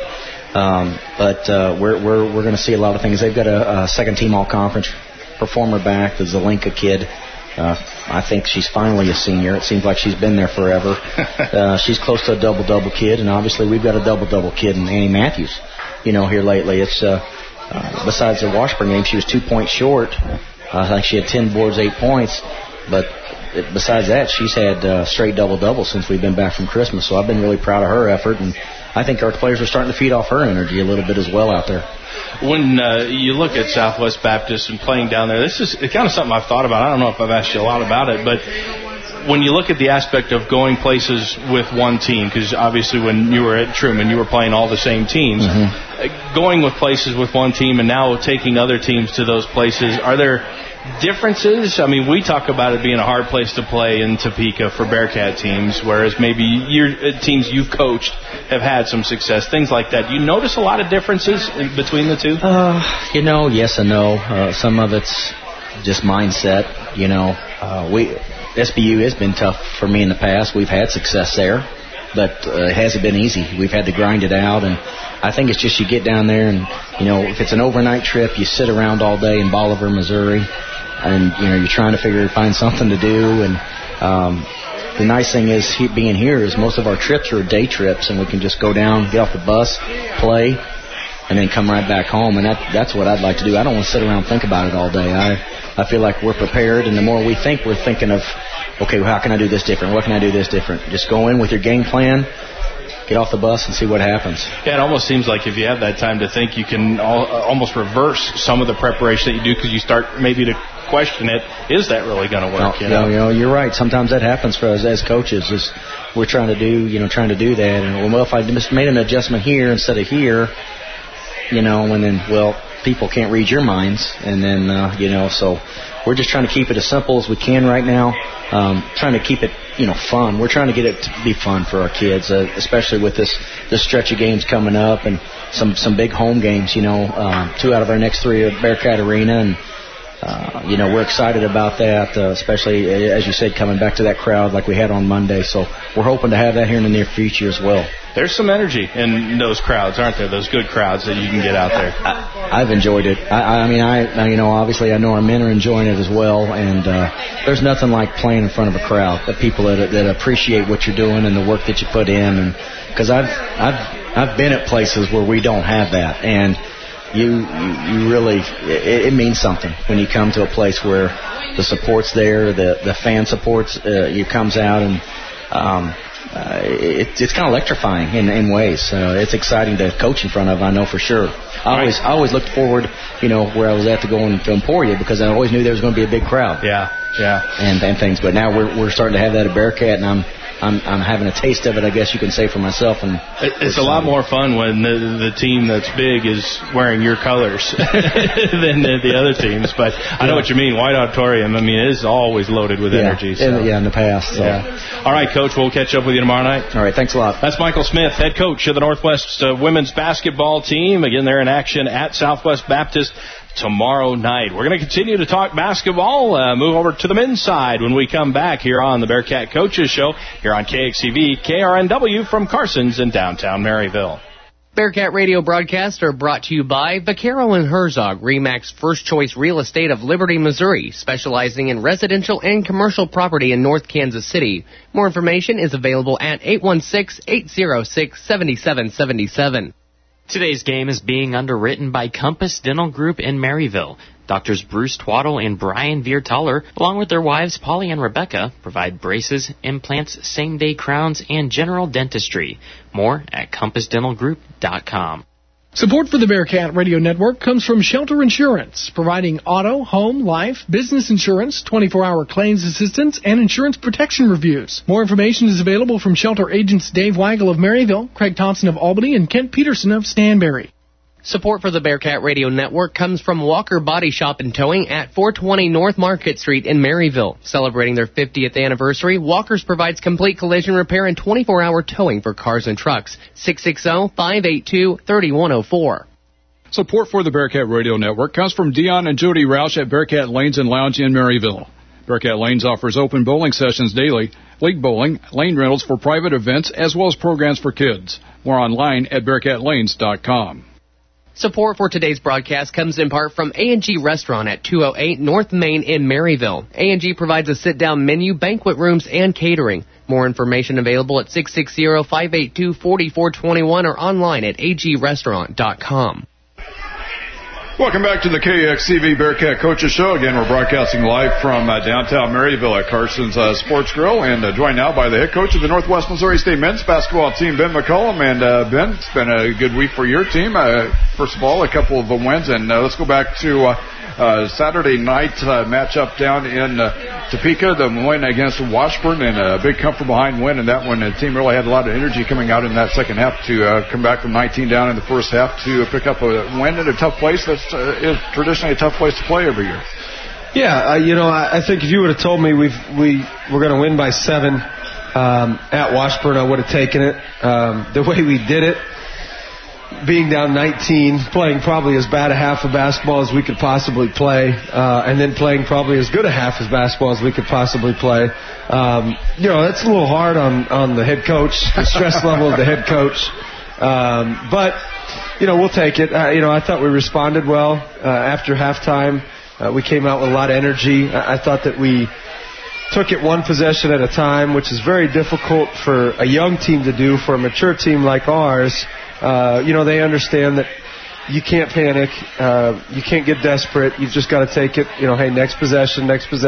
Speaker 10: But we're going to see a lot of things. They've got a second-team all-conference performer back, the Zelenka kid. I think she's finally a senior. It seems like she's been there forever. She's close to a double-double kid, and obviously we've got a double-double kid in Annie Matthews, you know, here lately. It's besides the Washburn game, she was 2 points short. I think she had 10 boards, 8 points. But besides that, she's had straight double-doubles since we've been back from Christmas. So I've been really proud of her effort, and I think our players are starting to feed off her energy a little bit as well out there.
Speaker 2: When you look at Southwest Baptist and playing down there, this is kind of something I've thought about. I don't know if I've asked you a lot about it, but when you look at the aspect of going places with one team, because obviously when you were at Truman, you were playing all the same teams, going with places with one team and now taking other teams to those places, are there differences? I mean, we talk about it being a hard place to play in Topeka for Bearcat teams, whereas maybe your teams you've coached have had some success, things like that. Do you notice a lot of differences between the two?
Speaker 10: You know, yes and no. Some of it's just mindset. You know, SBU has been tough for me in the past. We've had success there, but it hasn't been easy. We've had to grind it out, and I think it's just you get down there and, you know, if it's an overnight trip, you sit around all day in Bolivar, Missouri, and, you know, you're trying to find something to do. And the nice thing is being here is most of our trips are day trips, and we can just go down, get off the bus, play, and then come right back home. And that's what I'd like to do. I don't want to sit around and think about it all day. I feel like we're prepared, and the more we think, we're thinking of, okay, well, how can I do this different? What can I do this different? Just go in with your game plan, get off the bus, and see what happens.
Speaker 2: Yeah, it almost seems like if you have that time to think, you can almost reverse some of the preparation that you do, because you start maybe to question it. Is that really going to work?
Speaker 10: Well, you know, you're right. Sometimes that happens for us as coaches. Is we're trying to do that, and well, if I just made an adjustment here instead of here, you know, and then, well, people can't read your minds, and then you know, so we're just trying to keep it as simple as we can right now. Trying to keep it, you know, fun. We're trying to get it to be fun for our kids, especially with this stretch of games coming up and some big home games. You know, 2 out of our next 3 at Bearcat Arena, and you know, we're excited about that, especially as you said, coming back to that crowd like we had on Monday. So we're hoping to have that here in the near future as well.
Speaker 2: There's some energy in those crowds, aren't there? Those good crowds that you can get out there.
Speaker 10: I've enjoyed it. I mean, you know, obviously I know our men are enjoying it as well, and there's nothing like playing in front of a crowd, the people that appreciate what you're doing and the work that you put in. And because I've been at places where we don't have that, and you really, it means something when you come to a place where the support's there, the fan supports you comes out, and it's kind of electrifying in ways. It's exciting to coach in front of, I know for sure. I always looked forward, where I was at to going to Emporia because I always knew there was going to be a big crowd.
Speaker 2: Yeah.
Speaker 10: And things. But now we're starting to have that at Bearcat, and I'm having a taste of it, I guess you can say, for myself. And
Speaker 2: it's a lot more fun when the team that's big is wearing your colors than the other teams. But I know what you mean. White Auditorium, it is always loaded with energy. So.
Speaker 10: In the past. So.
Speaker 2: Yeah. All right, Coach, we'll catch up with you tomorrow night.
Speaker 10: All right, thanks a lot.
Speaker 2: That's Michael Smith, head coach of the Northwest women's basketball team. Again, they're in action at Southwest Baptist tomorrow night. We're going to continue to talk basketball, move over to the men's side when we come back here on the Bearcat Coaches Show here on KXCV, KRNW from Carson's in downtown Maryville.
Speaker 4: Bearcat Radio broadcasts are brought to you by Vaquero and Herzog, RE/MAX First Choice Real Estate of Liberty, Missouri, specializing in residential and commercial property in North Kansas City. More information is available at 816-806-7777.
Speaker 8: Today's game is being underwritten by Compass Dental Group in Maryville. Doctors Bruce Twaddle and Brian Viertaler, along with their wives Polly and Rebecca, provide braces, implants, same-day crowns, and general dentistry. More at compassdentalgroup.com.
Speaker 5: Support for the Bearcat Radio Network comes from Shelter Insurance, providing auto, home, life, business insurance, 24-hour claims assistance, and insurance protection reviews. More information is available from Shelter agents Dave Weigel of Maryville, Craig Thompson of Albany, and Kent Peterson of Stanberry.
Speaker 4: Support for the Bearcat Radio Network comes from Walker Body Shop and Towing at 420 North Market Street in Maryville. Celebrating their 50th anniversary, Walker's provides complete collision repair and 24-hour towing for cars and trucks. 660-582-3104.
Speaker 1: Support for the Bearcat Radio Network comes from Dion and Jody Roush at Bearcat Lanes and Lounge in Maryville. Bearcat Lanes offers open bowling sessions daily, league bowling, lane rentals for private events, as well as programs for kids. More online at bearcatlanes.com.
Speaker 4: Support for today's broadcast comes in part from A&G Restaurant at 208 North Main in Maryville. A&G provides a sit-down menu, banquet rooms, and catering. More information available at 660-582-4421 or online at agrestaurant.com.
Speaker 1: Welcome back to the KXCV Bearcat Coaches Show. Again, we're broadcasting live from downtown Maryville at Carson's Sports Grill, and joined now by the head coach of the Northwest Missouri State men's basketball team, Ben McCollum. And Ben, it's been a good week for your team. First of all, a couple of wins, and let's go back to Saturday night matchup down in Topeka, the win against Washburn, and a big come-from-behind win in that one. The team really had a lot of energy coming out in that second half to come back from 19 down in the first half to pick up a win at a tough place that's is traditionally a tough place to play every year.
Speaker 11: Yeah, I think if you would have told me we're going to win by 7 at Washburn, I would have taken it. The way we did it, being down 19, playing probably as bad a half of basketball as we could possibly play, and then playing probably as good a half of basketball as we could possibly play. That's a little hard on the head coach, the stress level of the head coach. But we'll take it. I thought we responded well after halftime. We came out with a lot of energy. I thought that we took it one possession at a time, which is very difficult for a young team to do. For a mature team like ours, they understand that you can't panic. You can't get desperate. You've just got to take it, hey, next possession,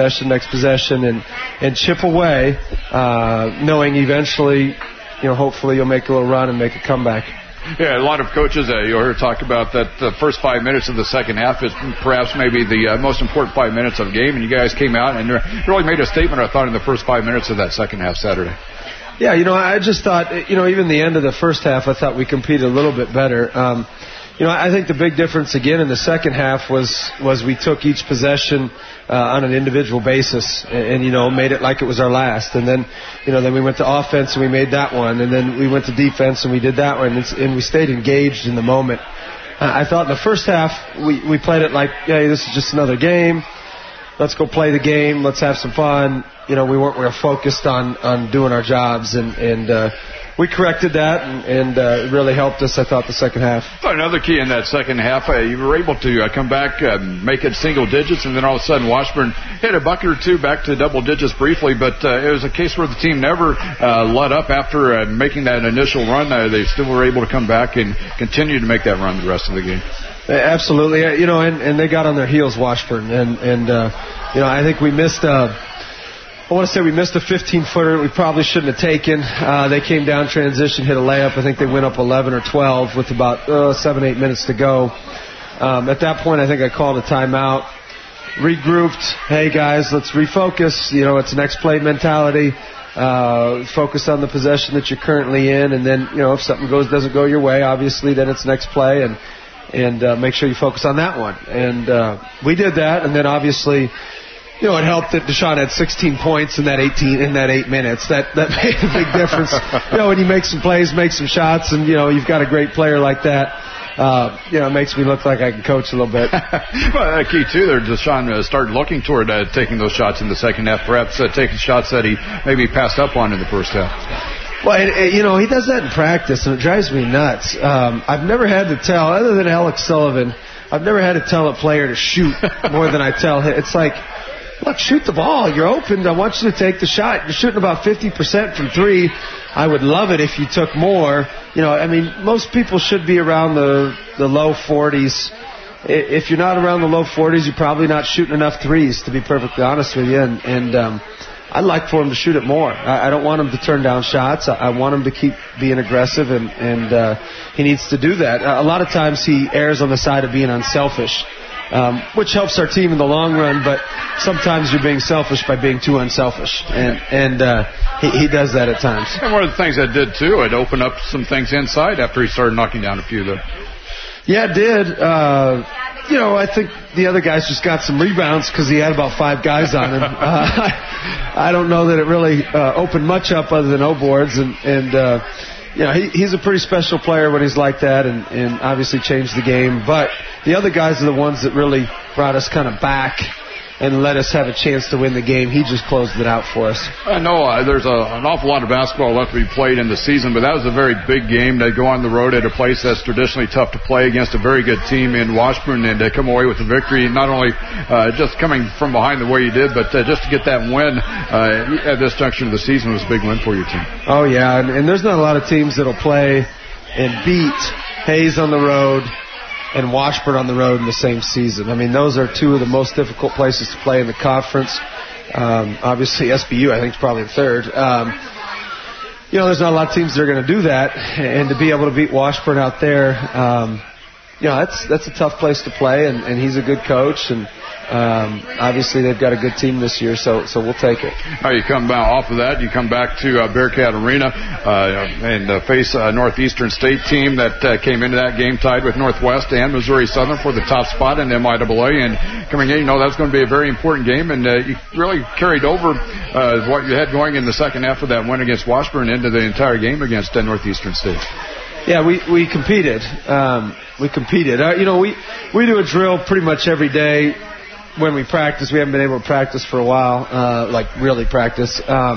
Speaker 11: and chip away, knowing eventually, hopefully you'll make a little run and make a comeback.
Speaker 1: Yeah, a lot of coaches you'll hear talk about that the first 5 minutes of the second half is perhaps maybe the most important 5 minutes of the game, and you guys came out and really made a statement, I thought, in the first 5 minutes of that second half Saturday.
Speaker 11: Yeah, I just thought, even the end of the first half, I thought we competed a little bit better. I think the big difference again in the second half was we took each possession on an individual basis and made it like it was our last. And then, then we went to offense and we made that one. And then we went to defense and we did that one. And we stayed engaged in the moment. I thought in the first half we played it like, hey, this is just another game. Let's go play the game. Let's have some fun. We weren't real focused on doing our jobs, and we corrected that, and it really helped us, I thought, the second half.
Speaker 1: Another key in that second half, you were able to come back, make it single digits, and then all of a sudden Washburn hit a bucket or two back to double digits briefly, but it was a case where the team never let up after making that initial run. They still were able to come back and continue to make that run the rest of the game.
Speaker 11: Absolutely, and they got on their heels, Washburn, and I think we missed a I want to say we missed a 15-footer we probably shouldn't have taken. They came down transition, hit a layup. I think they went up 11 or 12 with about 7-8 minutes to go. At that point, I think I called a timeout, regrouped. Hey, guys, let's refocus. It's an next play mentality. Focus on the possession that you're currently in, and then, if something doesn't go your way, obviously, then it's next play, and make sure you focus on that one. And we did that, and then obviously, it helped that Deshaun had 16 points in that 8 minutes. That made a big difference. When you make some plays, make some shots, and you've got a great player like that. It makes me look like I can coach a little bit.
Speaker 1: Well, key too there, Deshaun started looking toward taking those shots in the second half, perhaps taking shots that he maybe passed up on in the first half.
Speaker 11: Well, he does that in practice, and it drives me nuts. I've never had to tell, other than Alex Sullivan, I've never had to tell a player to shoot more than I tell him. It's like, look, shoot the ball. You're open. I want you to take the shot. You're shooting about 50% from three. I would love it if you took more. Most people should be around the low 40s. If you're not around the low 40s, you're probably not shooting enough threes, to be perfectly honest with you. And I'd like for him to shoot it more. I don't want him to turn down shots. I want him to keep being aggressive, and he needs to do that. A lot of times he errs on the side of being unselfish. Which helps our team in the long run, but sometimes you're being selfish by being too unselfish, and he does that at times.
Speaker 1: And one of the things that did too, it opened up some things inside after he started knocking down a few there.
Speaker 11: Yeah, it did. I think the other guys just got some rebounds because he had about 5 guys on him. I don't know that it really opened much up other than O boards, and he's a pretty special player when he's like that, and obviously changed the game. But the other guys are the ones that really brought us kind of back and let us have a chance to win the game. He just closed it out for us.
Speaker 1: I know there's an awful lot of basketball left to be played in the season, but that was a very big game. They go on the road at a place that's traditionally tough to play against a very good team in Washburn, and they come away with a victory, not only just coming from behind the way you did, but just to get that win at this junction of the season was a big win for your team.
Speaker 11: Oh, yeah, and there's not a lot of teams that'll play and beat Hayes on the road and Washburn on the road in the same season. Those are two of the most difficult places to play in the conference. Obviously, SBU, I think, is probably the third. There's not a lot of teams that are going to do that, and to be able to beat Washburn out there, that's a tough place to play, and he's a good coach, and obviously they've got a good team this year, so we'll take it.
Speaker 1: Now you come off of that, you come back to Bearcat Arena and face a Northeastern State team that came into that game tied with Northwest and Missouri Southern for the top spot in MIAA, and coming in, that's going to be a very important game, and you really carried over what you had going in the second half of that win against Washburn into the entire game against Northeastern State.
Speaker 11: Yeah, we competed. We do a drill pretty much every day. When we practice, we haven't been able to practice for a while, really practice.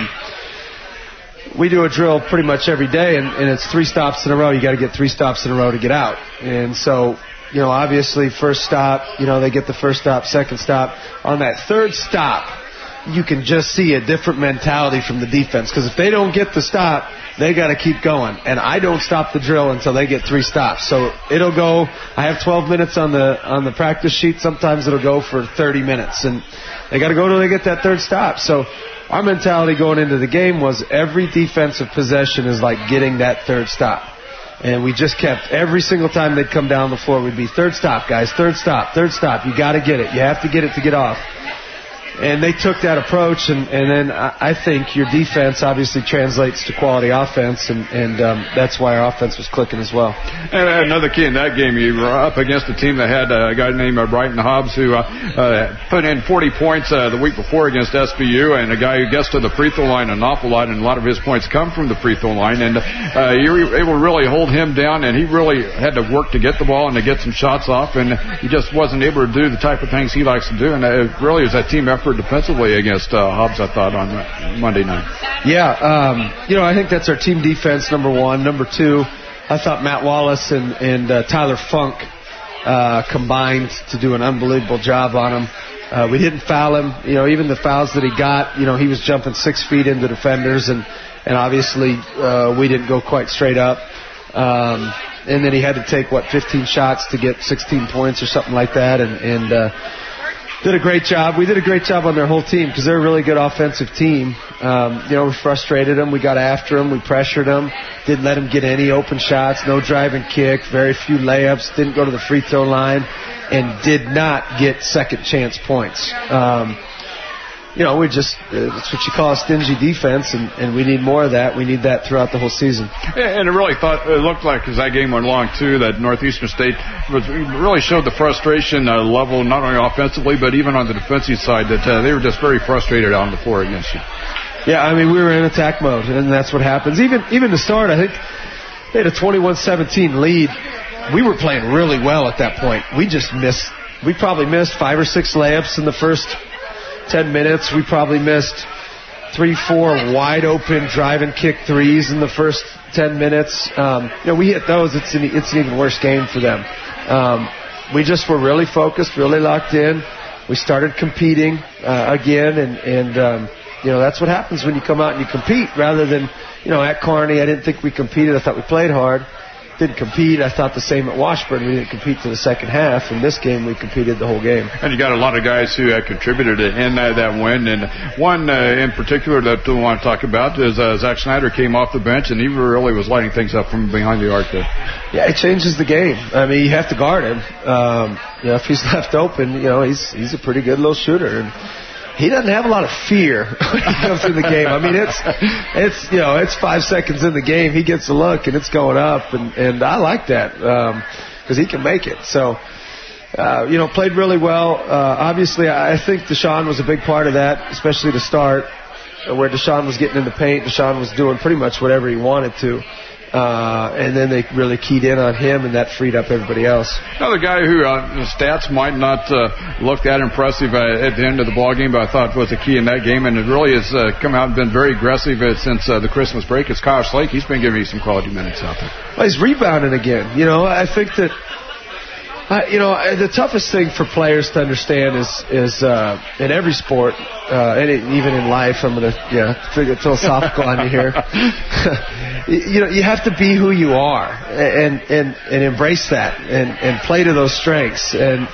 Speaker 11: We do a drill pretty much every day, and it's 3 stops in a row. You got to get 3 stops in a row to get out. And so, obviously, first stop, they get the first stop, second stop. On that third stop, you can just see a different mentality from the defense, because if they don't get the stop, they got to keep going, and I don't stop the drill until they get 3 stops. So it'll go. I have 12 minutes on the practice sheet. Sometimes it'll go for 30 minutes, and they got to go till they get that third stop. So our mentality going into the game was every defensive possession is like getting that third stop, and we just kept every single time they'd come down the floor, we'd be third stop, guys, third stop, third stop. You got to get it. You have to get it to get off. And they took that approach, and then I think your defense obviously translates to quality offense, and that's why our offense was clicking as well.
Speaker 1: And another key in that game, you were up against a team that had a guy named Brighton Hobbs who put in 40 points the week before against SBU, and a guy who gets to the free throw line an awful lot, and a lot of his points come from the free throw line. And you were able to really hold him down, and he really had to work to get the ball and to get some shots off, and he just wasn't able to do the type of things he likes to do. And it really was that team effort defensively against Hobbs, I thought, on Monday night.
Speaker 11: Yeah, I think that's our team defense, number one. Number two, I thought Matt Wallace and Tyler Funk combined to do an unbelievable job on him. We didn't foul him. Even the fouls that he got, he was jumping 6 feet into defenders, and obviously we didn't go quite straight up. And then he had to take, 15 shots to get 16 points or something like that, and did a great job. We did a great job on their whole team because they're a really good offensive team. We frustrated them. We got after them. We pressured them. Didn't let them get any open shots. No drive and kick. Very few layups. Didn't go to the free throw line. And did not get second chance points. It's what you call a stingy defense, and we need more of that. We need that throughout the whole season.
Speaker 1: And it looked like, as that game went along, too, that Northeastern State really showed the frustration level, not only offensively, but even on the defensive side, that they were just very frustrated out on the floor against you.
Speaker 11: Yeah, I mean, we were in attack mode, and that's what happens. Even to start, I think they had a 21-17 lead. We were playing really well at that point. We probably missed 5 or 6 layups in the first 10 minutes. We probably missed 3-4 wide open drive and kick threes in the first 10 minutes. We hit those. It's an even worse game for them. We just were really focused, really locked in. We started competing again, and that's what happens when you come out and you compete rather than, at Kearney, I didn't think we competed. I thought we played hard. Didn't compete. I thought the same at Washburn. We didn't compete to the second half. In this game, we competed the whole game.
Speaker 1: And you got a lot of guys who contributed in that win. And one in particular that I want to talk about is Zach Snyder came off the bench, and he really was lighting things up from behind the arc there.
Speaker 11: Yeah, it changes the game. I mean, you have to guard him. If he's left open, he's a pretty good little shooter. And he doesn't have a lot of fear when he comes in the game. I mean, it's 5 seconds in the game. He gets a look, and it's going up, and I like that because he can make it. So, played really well. Obviously, I think Deshaun was a big part of that, especially to start, where Deshaun was getting in the paint. Deshaun was doing pretty much whatever he wanted to. And then they really keyed in on him, and that freed up everybody else.
Speaker 1: Another guy who his stats might not look that impressive at the end of the ball game, but I thought was a key in that game, and it really has come out and been very aggressive since the Christmas break. It's Kyle Slake. He's been giving you some quality minutes out there.
Speaker 11: Well, he's rebounding again. I think that the toughest thing for players to understand is in every sport, and even in life, I'm going to get philosophical on you here. You have to be who you are and embrace that and play to those strengths. And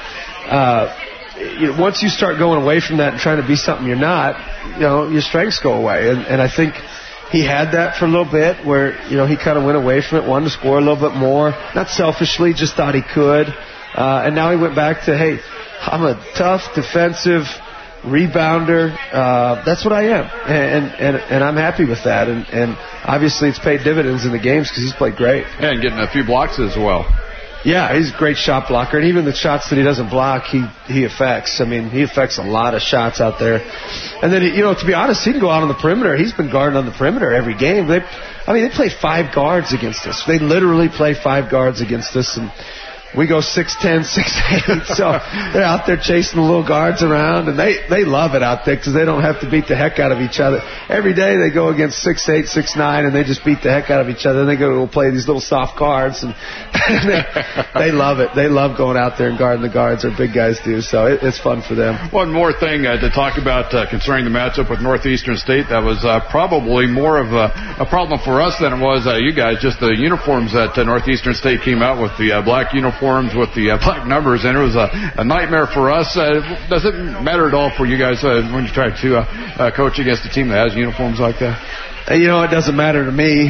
Speaker 11: once you start going away from that and trying to be something you're not, your strengths go away. And I think he had that for a little bit where, he kind of went away from it, wanted to score a little bit more, not selfishly, just thought he could. And now he went back to, hey, I'm a tough, defensive rebounder. That's what I am. And I'm happy with that. And obviously it's paid dividends in the games because he's played great.
Speaker 1: And getting a few blocks as well.
Speaker 11: Yeah, he's a great shot blocker. And even the shots that he doesn't block, he affects. I mean, he affects a lot of shots out there. And then, to be honest, he can go out on the perimeter. He's been guarding on the perimeter every game. They play 5 guards against us. They literally play 5 guards against us. And we go 6'10", 6'8", so they're out there chasing the little guards around, and they love it out there because they don't have to beat the heck out of each other. Every day they go against 6'8", 6'9", and they just beat the heck out of each other, and they go play these little soft guards, and they love it. They love going out there and guarding the guards, our big guys do, so it's fun for them.
Speaker 1: One more thing to talk about concerning the matchup with Northeastern State, that was probably more of a problem for us than it was you guys, just the uniforms that Northeastern State came out with, the black uniforms with the black numbers, and it was a nightmare for us. Does it matter at all for you guys when you try to coach against a team that has uniforms like that?
Speaker 11: It doesn't matter to me.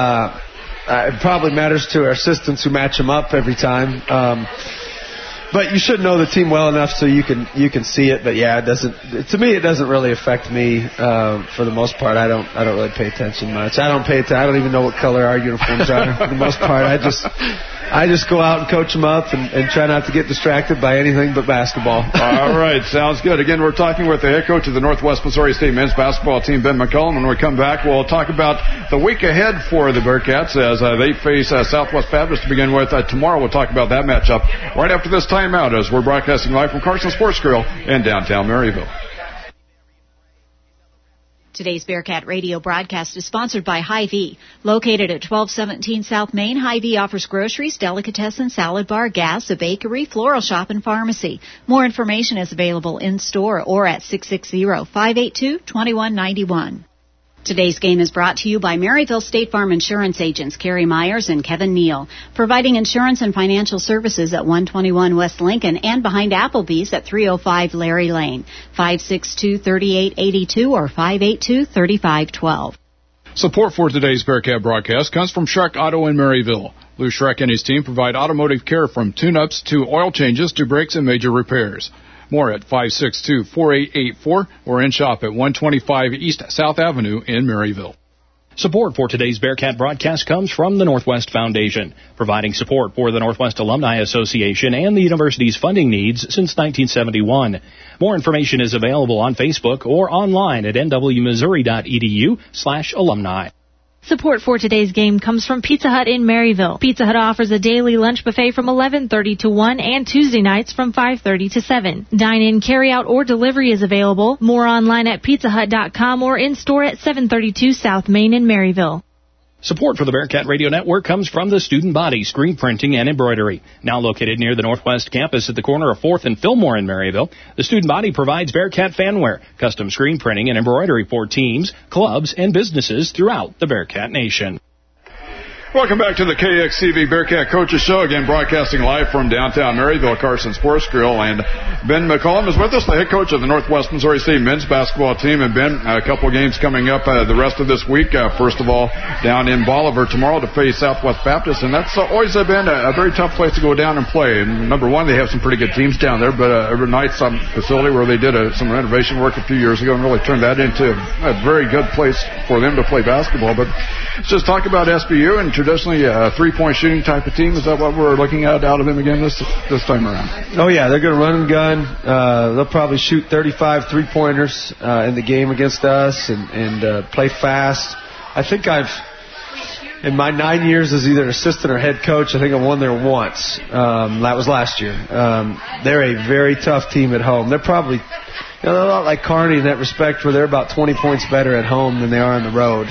Speaker 11: It probably matters to our assistants who match them up every time. But you should know the team well enough so you can see it. But yeah, it doesn't. To me, it doesn't really affect me for the most part. I don't really pay attention much. I don't even know what color our uniforms are for the most part. I just go out and coach them up and try not to get distracted by anything but basketball.
Speaker 1: All right, sounds good. Again, we're talking with the head coach of the Northwest Missouri State men's basketball team, Ben McCullum. When we come back, we'll talk about the week ahead for the Bearcats as they face Southwest Baptist to begin with. Tomorrow we'll talk about that matchup right after this timeout as we're broadcasting live from Carson Sports Grill in downtown Maryville.
Speaker 3: Today's Bearcat Radio broadcast is sponsored by Hy-Vee. Located at 1217 South Main, Hy-Vee offers groceries, delicatessen, salad bar, gas, a bakery, floral shop, and pharmacy. More information is available in store or at 660-582-2191. Today's game is brought to you by Maryville State Farm Insurance agents Carrie Myers and Kevin Neal, providing insurance and financial services at 121 West Lincoln and behind Applebee's at 305 Larry Lane, 562-3882 or 582-3512.
Speaker 1: Support for today's Bearcat broadcast comes from Schreck Auto in Maryville. Lou Schreck and his team provide automotive care from tune-ups to oil changes to brakes and major repairs. More at 562-4884 or in shop at 125 East South Avenue in Maryville.
Speaker 12: Support for today's Bearcat broadcast comes from the Northwest Foundation, providing support for the Northwest Alumni Association and the university's funding needs since 1971. More information is available on Facebook or online at nwmissouri.edu/alumni.
Speaker 7: Support for today's game comes from Pizza Hut in Maryville. Pizza Hut offers a daily lunch buffet from 11:30 to 1 and Tuesday nights from 5:30 to 7. Dine-in, carry-out, or delivery is available. More online at pizzahut.com or in-store at 732 South Main in Maryville.
Speaker 12: Support for the Bearcat Radio Network comes from the Student Body Screen Printing and Embroidery. Now located near the Northwest Campus at the corner of 4th and Fillmore in Maryville, the Student Body provides Bearcat fanwear, custom screen printing and embroidery for teams, clubs, and businesses throughout the Bearcat Nation.
Speaker 1: Welcome back to the KXCV Bearcat Coaches Show, again broadcasting live from downtown Maryville, Carson Sports Grill. And Ben McCollum is with us, the head coach of the Northwest Missouri State men's basketball team. And Ben, a couple of games coming up the rest of this week. First of all, down in Bolivar tomorrow to face Southwest Baptist. And that's always been a very tough place to go down and play. And number one, they have some pretty good teams down there, but every night some facility where they did some renovation work a few years ago and really turned that into a very good place for them to play basketball. But let's just talk about SBU and traditionally a three-point shooting type of team. Is that what we're looking at out of them again this time around?
Speaker 11: Oh, yeah. They're going to run and gun. They'll probably shoot 35 three-pointers in the game against us and play fast. I think in my 9 years as either assistant or head coach, I think I won there once. That was last year. They're a very tough team at home. They're probably they're a lot like Kearney in that respect, where they're about 20 points better at home than they are on the road.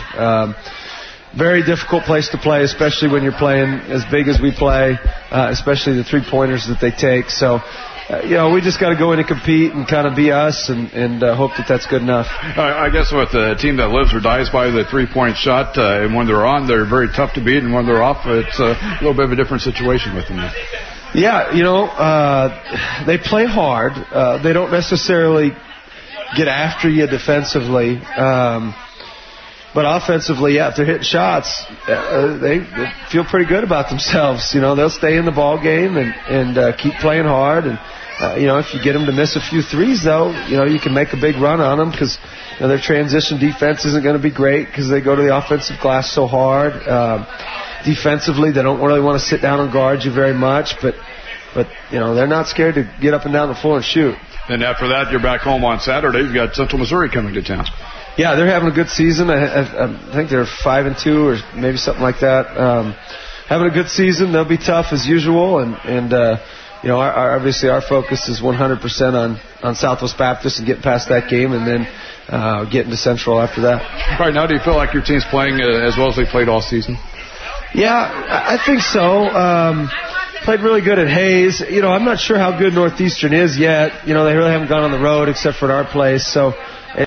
Speaker 11: Very difficult place to play, especially when you're playing as big as we play, especially the three-pointers that they take. So, we just got to go in and compete and kind of be us and hope that that's good enough.
Speaker 1: I guess with a team that lives or dies by the three-point shot, and when they're on, they're very tough to beat, and when they're off, it's a little bit of a different situation with them.
Speaker 11: Yeah, they play hard. They don't necessarily get after you defensively. But offensively, if they're hitting shots, they feel pretty good about themselves. They'll stay in the ball game and keep playing hard. And, if you get them to miss a few threes, though, you can make a big run on them because their transition defense isn't going to be great because they go to the offensive glass so hard. Defensively, they don't really want to sit down and guard you very much, but they're not scared to get up and down the floor and shoot.
Speaker 1: And after that, you're back home on Saturday. You've got Central Missouri coming to town.
Speaker 11: Yeah, they're having a good season. I think they're 5-2 or maybe something like that. Having a good season. They'll be tough as usual, and obviously our focus is 100% on Southwest Baptist and getting past that game, and then getting to Central after that.
Speaker 1: Right now, do you feel like your team's playing as well as they played all season?
Speaker 11: Yeah, I think so. Played really good at Hayes. I'm not sure how good Northeastern is yet. They really haven't gone on the road except for at our place, so.